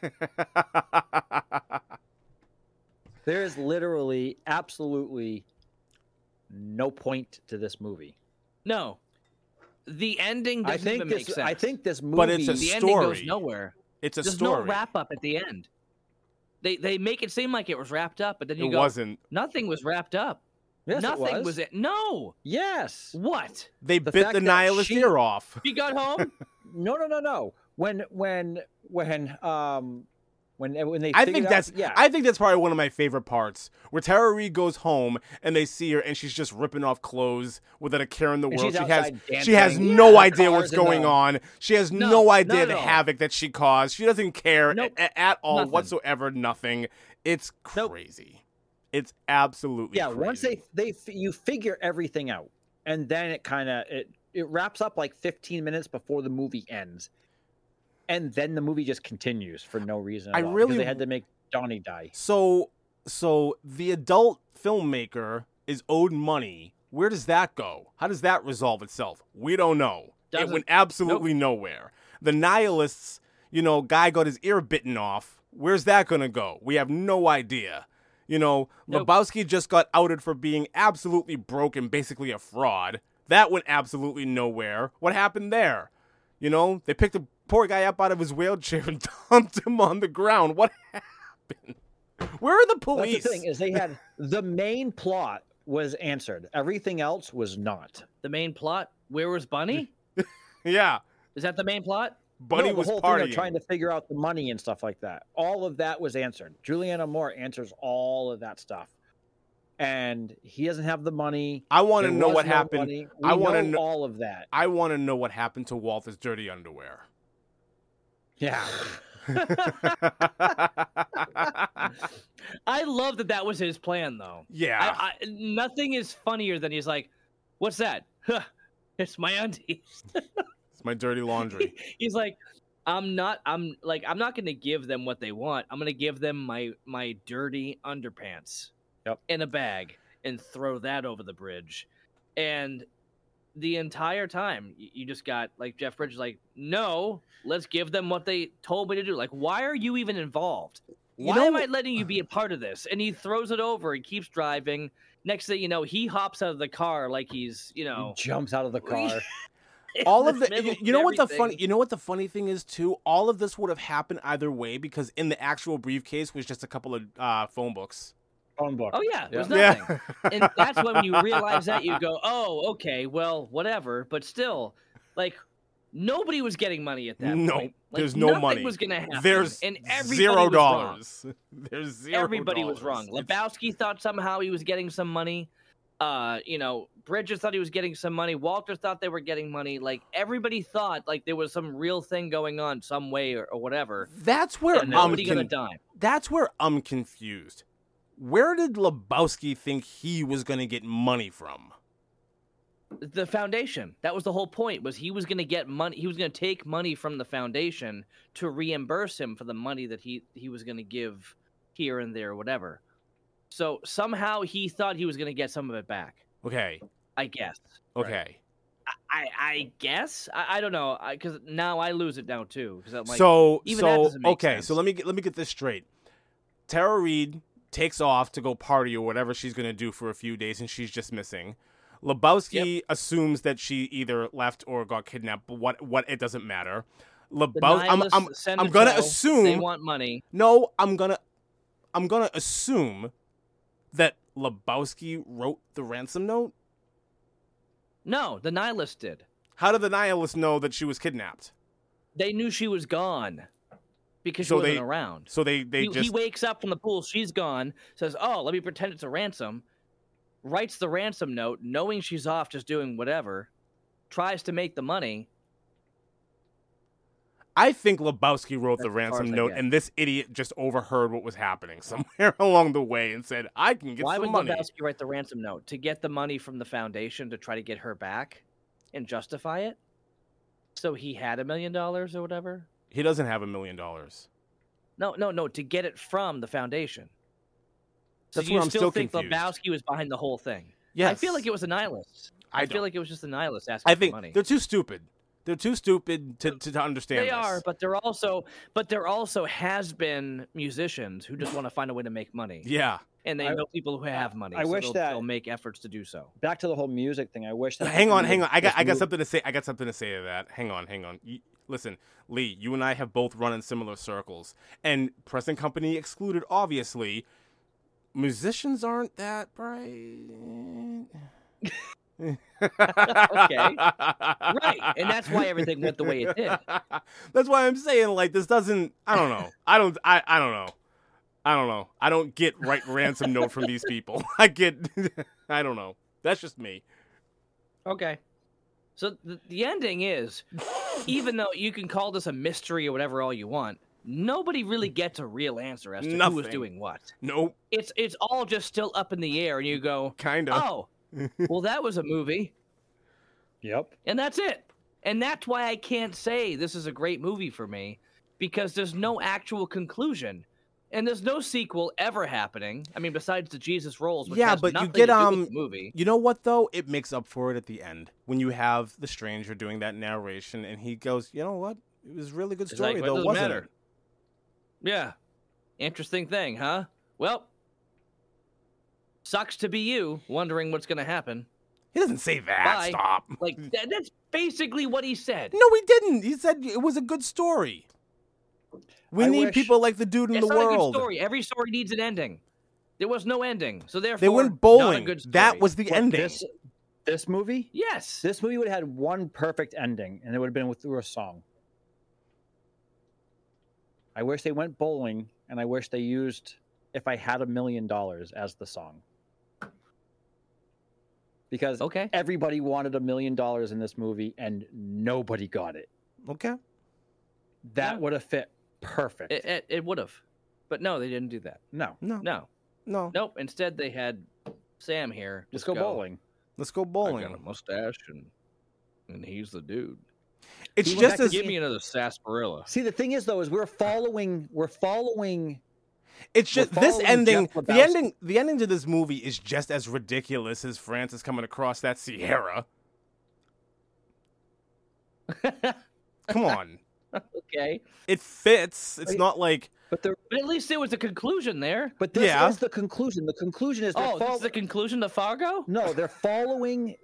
S2: There is literally, absolutely no point to this movie.
S3: No. The ending doesn't even make sense.
S2: I think this movie...
S1: But it's a
S3: the
S1: story.
S3: ending goes nowhere.
S1: It's a
S3: There's
S1: story.
S3: no wrap-up at the end. They make it seem like it was wrapped up, but then you
S1: it
S3: go...
S1: wasn't.
S3: Nothing was wrapped up.
S2: Yes,
S3: Nothing
S2: it was.
S3: No.
S2: Yes.
S3: What?
S1: They bit the nihilist ear off.
S3: She got home?
S2: No. When they
S1: I think that's probably one of my favorite parts, where Tara Reid goes home and they see her and she's just ripping off clothes without a care in the world. She has no idea what's going on. She has no idea the havoc that she caused. She doesn't care at all whatsoever. Nothing. It's crazy. It's absolutely crazy.
S2: Once you figure everything out, and then it wraps up like 15 minutes before the movie ends. And then the movie just continues for no reason at all. Because they had to make Donnie die.
S1: So the adult filmmaker is owed money. Where does that go? How does that resolve itself? We don't know. It went absolutely nowhere. The nihilists, guy got his ear bitten off. Where's that going to go? We have no idea. Lebowski just got outed for being absolutely broke and basically a fraud. That went absolutely nowhere. What happened there? They picked a poor guy up out of his wheelchair and dumped him on the ground. What happened? Where are the police?
S2: That's the thing is they had the main plot was answered. Everything else was not.
S3: The main plot? Where was Bunny?
S1: Yeah.
S3: Is that the main plot?
S1: Bunny was
S2: whole
S1: partying.
S2: Thing of trying to figure out the money and stuff like that. All of that was answered. Julianne Moore answers all of that stuff. And he doesn't have the money.
S1: I want to know what happened.
S2: I want to know all of that.
S1: I want to know what happened to Walter's dirty underwear.
S2: Yeah.
S3: I love that was his plan, though.
S1: Yeah.
S3: Nothing is funnier than he's like, "What's that? It's my undies."
S1: It's my dirty laundry.
S3: He's like, I'm not going to give them what they want. I'm going to give them my dirty underpants in a bag and throw that over the bridge. And the entire time, you just got, like, Jeff Bridges like, no, let's give them what they told me to do. Like, why are you even involved? Why am I letting you be a part of this? And he throws it over. He keeps driving. Next thing you know, he hops out of the car like he's,
S2: he jumps out of the car.
S1: All of the, you know what the funny thing is too? All of this would have happened either way because in the actual briefcase was just a couple of phone books.
S2: Phone book.
S3: Oh yeah, there's nothing. And that's when you realize that you go, oh, okay, well, whatever. But still, like, nobody was getting money at that point. Like,
S1: there's no money.
S3: Was gonna happen.
S1: There's
S3: and $0.
S1: There's $0.
S3: Everybody was wrong. Lebowski thought somehow he was getting some money. Bridges thought he was getting some money. Walter thought they were getting money. Like, everybody thought like there was some real thing going on some way or whatever.
S1: That's where That's where I'm confused. Where did Lebowski think he was going to get money from?
S3: The foundation. That was the whole point, was he was going to get money. He was going to take money from the foundation to reimburse him for the money that he was going to give here and there or whatever. So somehow he thought he was going to get some of it back.
S1: Okay.
S3: I guess.
S1: Okay.
S3: Right. I guess. I don't know, because now I lose it now too. I'm like,
S1: so
S3: sense.
S1: So let me get this straight. Tara Reid takes off to go party or whatever she's going to do for a few days, and she's just missing. Lebowski assumes that she either left or got kidnapped, but what it doesn't matter. I'm going to assume
S3: they want money.
S1: No, I'm going to assume that Lebowski wrote the ransom note.
S3: No, the nihilist did.
S1: How did the nihilist know that she was kidnapped?
S3: They knew she was gone. Because she wasn't around.
S1: So he
S3: wakes up from the pool, she's gone, says, oh, let me pretend it's a ransom, writes the ransom note, knowing she's off just doing whatever, tries to make the money.
S1: I think Lebowski wrote the ransom note, and this idiot just overheard what was happening somewhere along the way and said, I can get some money.
S3: Why would Lebowski write the ransom note? To get the money from the foundation to try to get her back and justify it? So he had $1 million or whatever?
S1: He doesn't have $1 million.
S3: No. To get it from the foundation.
S1: That's where I'm still confused.
S3: You still think Lebowski was behind the whole thing?
S1: Yes.
S3: I feel like it was a nihilist. I feel like it was just a nihilist asking for money.
S1: They're too stupid. They're too stupid to understand.
S3: They are, but there also has been musicians who just want to find a way to make money.
S1: Yeah.
S3: And they know people who have money.
S2: I wish
S3: they'll make efforts to do so.
S2: Back to the whole music thing. I wish that.
S1: Hang on. I got something to say. I got something to say to that. Hang on. Listen, Lee, you and I have both run in similar circles, and present company excluded, obviously. Musicians aren't that bright.
S3: Okay. Right. And that's why everything went the way it did.
S1: That's why I'm saying, like, this doesn't, I don't know. I don't know. I don't get ransom note from these people. I don't know. That's just me.
S3: Okay. So the ending is, even though you can call this a mystery or whatever all you want, nobody really gets a real answer as to who was doing what.
S1: Nope.
S3: It's all just still up in the air, and you go,
S1: kind of.
S3: Oh, well, that was a movie.
S2: Yep.
S3: And that's it. And that's why I can't say this is a great movie for me, because there's no actual conclusion. And there's no sequel ever happening. I mean, besides the Jesus Rolls, which has nothing to do with the movie.
S1: You know what, though? It makes up for it at the end. When you have the stranger doing that narration, and he goes, you know what? It was a really good story, though, wasn't it?
S3: Yeah. Interesting thing, huh? Well, sucks to be you, wondering what's going to happen.
S1: He doesn't say that.
S3: Bye.
S1: Stop.
S3: Like, that's basically what he said.
S1: No, he didn't. He said it was a good story. We need people like the dude in the world.
S3: It's not a good story. Every story needs an ending. There was no ending, so therefore
S1: they went bowling.
S3: Not a good story.
S1: That was the ending.
S2: This movie?
S3: Yes.
S2: This movie would have had one perfect ending, and it would have been through a song. I wish they went bowling, and I wish they used "If I Had $1 Million" as the song. Because everybody wanted $1 million in this movie, and nobody got it.
S1: Okay.
S2: That would have fit perfect.
S3: It would have. But no, they didn't do that.
S2: No.
S3: Nope. Instead, they had Sam here.
S2: Let's go bowling.
S1: Let's go bowling.
S3: I got a mustache, and he's the dude.
S1: It's just as
S3: give me another sarsaparilla.
S2: See, the thing is, though, is we're following.
S1: It's just this ending. The ending to this movie is just as ridiculous as Francis coming across that Sierra. Come on.
S3: Okay.
S1: It fits. It's not like
S2: But
S3: at least there was a conclusion there.
S2: But this is the conclusion. The conclusion is
S3: this is the conclusion to Fargo?
S2: No, they're following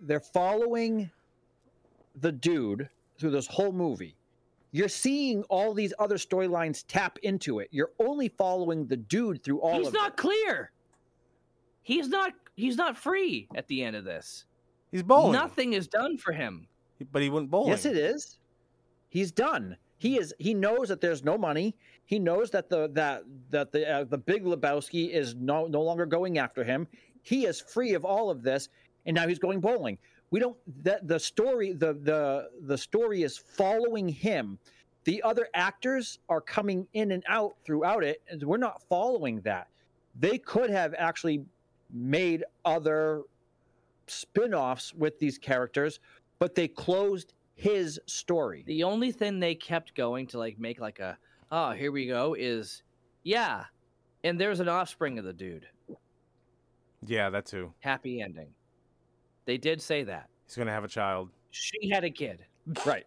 S2: the dude through this whole movie. You're seeing all these other storylines tap into it. You're only following the dude through all of it.
S3: He's not clear. He's not free at the end of this.
S1: He's bowling.
S3: Nothing is done for him.
S1: But he went bowling.
S2: Yes, it is. He's done. He knows that there's no money. He knows that the Big Lebowski is no longer going after him. He is free of all of this, and now he's going bowling. We don't. The story is following him. The other actors are coming in and out throughout it, and we're not following that. They could have actually made other spin-offs with these characters, but they closed his story.
S3: The only thing they kept going to like make like a here we go is and there's an offspring of the dude.
S1: Yeah, that too.
S3: Happy ending. They did say that.
S1: He's gonna have a child.
S3: She had a kid.
S2: Right.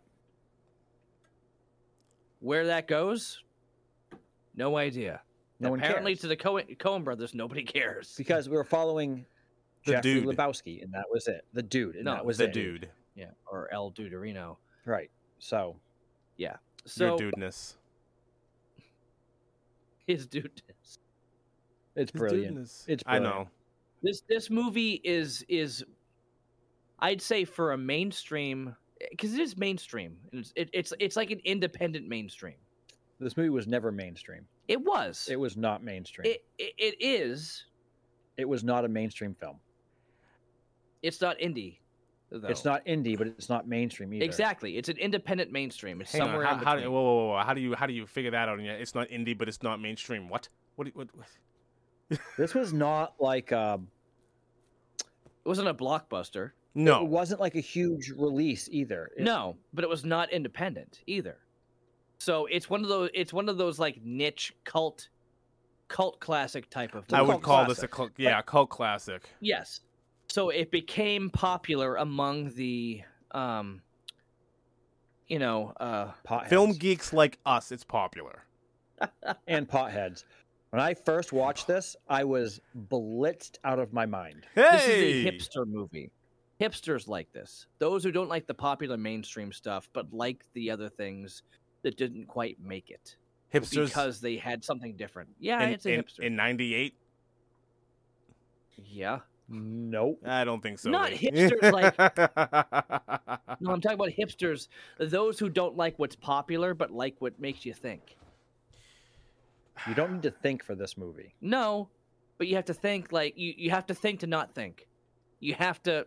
S3: Where that goes, no idea.
S2: No one
S3: Apparently
S2: cares.
S3: to the Coen brothers, nobody cares.
S2: Because we were following
S1: The
S2: Jeffrey
S1: dude.
S2: Lebowski, and that was it. The dude, and that was
S1: The
S2: it.
S1: dude.
S3: Yeah, or El Duderino.
S2: Right. So,
S3: yeah. So
S1: Your dudeness.
S3: his dudeness.
S2: it's brilliant.
S1: Dudeness.
S2: It's
S1: I
S2: brilliant.
S1: know.
S3: This movie is I'd say for a mainstream, because it is mainstream. It's like an independent mainstream.
S2: This movie was never mainstream.
S3: It was.
S2: It was not mainstream.
S3: It is.
S2: It was not a mainstream film.
S3: It's not indie. Though.
S2: It's not indie, but it's not mainstream either.
S3: Exactly. It's an independent mainstream. It's
S1: Hang on,
S3: somewhere in
S1: how,
S3: between.
S1: whoa. How do you figure that out? Yeah, it's not indie, but it's not mainstream. What? What?
S2: This was not like
S3: It wasn't a blockbuster.
S1: No.
S2: It wasn't like a huge release either.
S3: No, but it was not independent either. So it's one of those. It's one of those like niche cult classic type of.
S1: I would call
S2: classic.
S1: this a cult classic.
S3: Yes. So it became popular among the,
S2: Potheads.
S1: Film geeks like us, it's popular.
S2: And potheads. When I first watched this, I was blitzed out of my mind.
S1: Hey!
S3: This is a hipster movie. Hipsters like this. Those who don't like the popular mainstream stuff, but like the other things that didn't quite make it.
S1: Hipsters
S3: Because they had something different. Yeah, it's a hipster.
S1: in '98.
S3: Yeah.
S2: Nope.
S1: I don't think so.
S3: Not
S1: Lee.
S3: hipsters like. No, I'm talking about hipsters. Those who don't like what's popular, but like what makes you think.
S2: You don't need to think for this movie.
S3: No, but you have to think like you have to think to not think. You have to.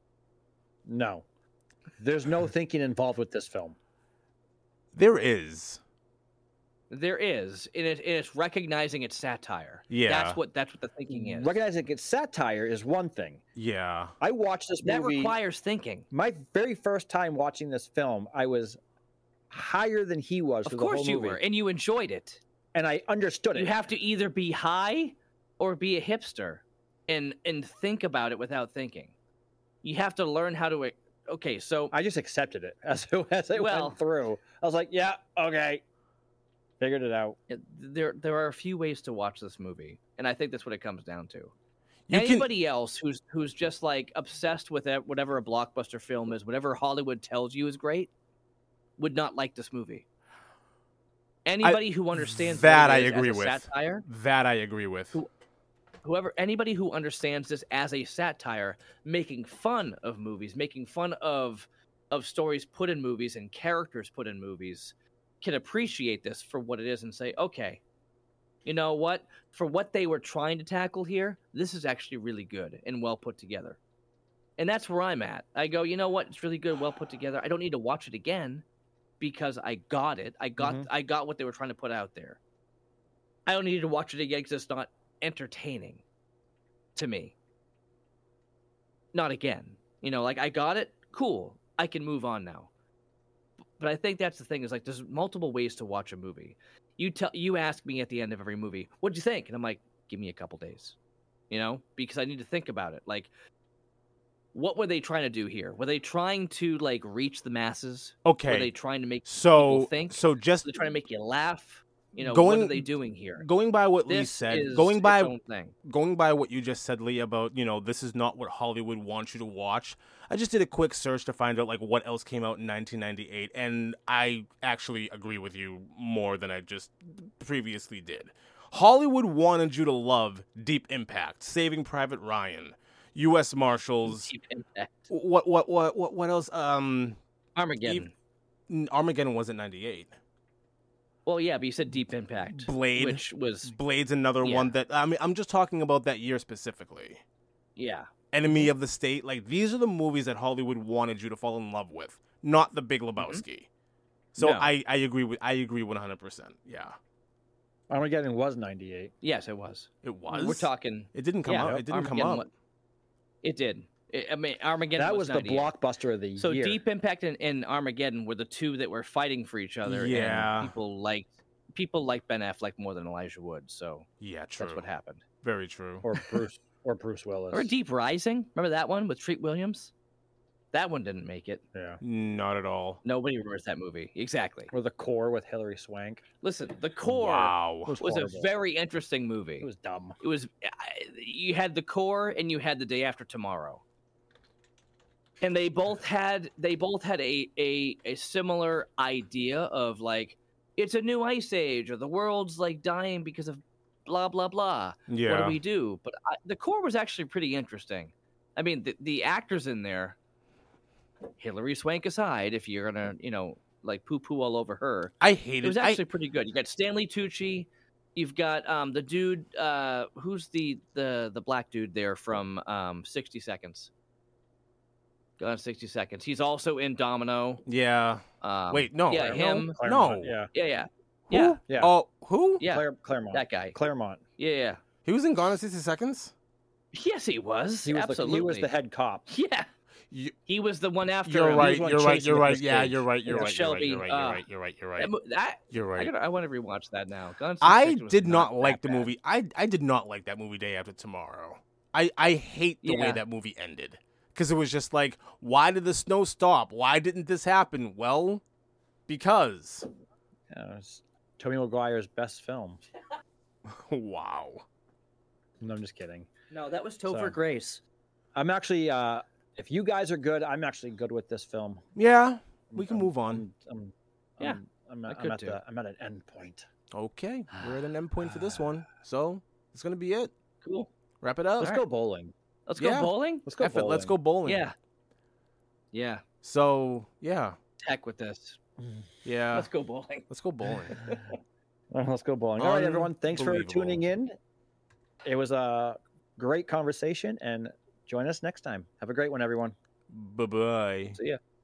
S2: No. There's no thinking involved with this film.
S1: There is.
S3: There is, and it's recognizing its satire.
S1: Yeah.
S3: That's what the thinking is.
S2: Recognizing it's satire is one thing.
S1: Yeah.
S2: I watched this
S3: That
S2: movie.
S3: requires thinking.
S2: My very first time watching this film, I was higher than he was
S3: Of
S2: for the whole
S3: course you
S2: movie.
S3: were, and you enjoyed it.
S2: And I understood it.
S3: You have to either be high or be a hipster, and think about it without thinking. You have to learn how to. Okay, so
S2: I just accepted it as it
S3: Well-
S2: went through. I was like, yeah, okay. Figured it out.
S3: there are a few ways to watch this movie, and I think that's what it comes down to.
S1: You
S3: Anybody else who's just like obsessed with it, whatever a blockbuster film is, whatever Hollywood tells you is great, would not like this movie. Anybody who understands
S1: that
S3: what
S1: I
S3: it is
S1: agree
S3: as a
S1: with.
S3: satire,
S1: That I agree with.
S3: anybody who understands this as a satire, making fun of movies, making fun of stories put in movies and characters put in movies, can appreciate this for what it is and say, okay, you know what? For what they were trying to tackle here, this is actually really good and well put together. And that's where I'm at. I go, you know what? It's really good, well put together. I don't need to watch it again because I got it. I got what they were trying to put out there. I don't need to watch it again because it's not entertaining to me. Not again. You know, like I got it. Cool. I can move on now. But I think that's the thing is like there's multiple ways to watch a movie. You ask me at the end of every movie, what'd you think? And I'm like, give me a couple days. You know, because I need to think about it. Like, what were they trying to do here? Were they trying to like reach the masses?
S1: Okay.
S3: Were they trying to make people
S1: So
S3: think?
S1: so just
S3: Were they trying to make you laugh? what are they doing here?
S1: Going by what Lee said, going by what you just said, Lee, about, this is not what Hollywood wants you to watch. I just did a quick search to find out, what else came out in 1998, and I actually agree with you more than I just previously did. Hollywood wanted you to love Deep Impact, Saving Private Ryan, U.S. Marshals.
S3: Deep Impact.
S1: What else?
S3: Armageddon.
S1: Armageddon wasn't 98.
S3: Well, yeah, but you said Deep Impact.
S1: Blade's another one that, I'm just talking about that year specifically.
S3: Yeah.
S1: Enemy of the State. These are the movies that Hollywood wanted you to fall in love with, not The Big Lebowski. Mm-hmm. So no. I agree 100%. Yeah.
S2: Armageddon was 98.
S3: Yes, it was.
S1: It was?
S3: We're talking.
S1: It didn't come out. It didn't come out.
S3: It did. Armageddon
S2: that was the blockbuster of the year.
S3: So Deep Impact and Armageddon were the two that were fighting for each other.
S1: Yeah.
S3: And people liked Ben Affleck more than Elijah Wood. So
S1: yeah, true.
S3: That's what happened.
S1: Very true.
S2: Or Bruce Willis.
S3: Or Deep Rising. Remember that one with Treat Williams? That one didn't make it.
S2: Yeah.
S1: Not at all.
S3: Nobody remembers that movie. Exactly.
S2: Or The Core with Hilary Swank.
S3: Listen, The Core was a very interesting movie.
S2: It was dumb.
S3: It was. You had The Core and you had The Day After Tomorrow. And they both had a similar idea of it's a new ice age, or the world's dying because of blah blah blah.
S1: Yeah.
S3: What do we do? But The Core was actually pretty interesting. I mean, the actors in there, Hilary Swank aside, if you're gonna poo poo all over her,
S1: I hate it.
S3: It was actually pretty good. You got Stanley Tucci, you've got the dude who's the black dude there from 60 Seconds. Gone in 60 Seconds. He's also in Domino.
S1: Yeah. Wait, no.
S3: Yeah, him.
S2: Claremont,
S1: no.
S3: Yeah.
S1: Who?
S2: Yeah.
S1: Oh, who?
S3: Yeah.
S2: Claremont.
S3: That guy.
S2: Claremont.
S3: Yeah.
S1: He was in Gone in 60 Seconds?
S3: Yes, he was. Absolutely.
S2: He was the head cop.
S3: Yeah. He was the one after.
S1: You're
S3: him.
S1: right. You're right. Yeah, you're right.
S3: Shelby.
S1: You're right. You're right.
S3: I want to rewatch that now.
S1: I did not like the movie. I did not like that movie Day After Tomorrow. I hate the way that movie ended. Because it was just why did the snow stop? Why didn't this happen? Well, because.
S2: It was Tobey Maguire's best film.
S1: Wow.
S2: No, I'm just kidding.
S3: No, that was Topher Grace.
S2: I'm actually, if you guys are good, I'm actually good with this film.
S1: Yeah, we can move on.
S2: I'm at an end point.
S1: Okay, we're at an end point for this one. So, it's going to be it.
S3: Cool.
S1: Wrap it up.
S2: Let's go bowling.
S3: Let's go bowling?
S2: Let's go bowling.
S1: Let's go bowling.
S3: Yeah. Yeah.
S1: So, yeah.
S3: Heck with this.
S1: Yeah.
S3: Let's go bowling.
S1: Let's go bowling.
S2: Let's go bowling. All right, everyone. Thanks for tuning in. It was a great conversation, and join us next time. Have a great one, everyone.
S1: Bye-bye.
S2: See ya.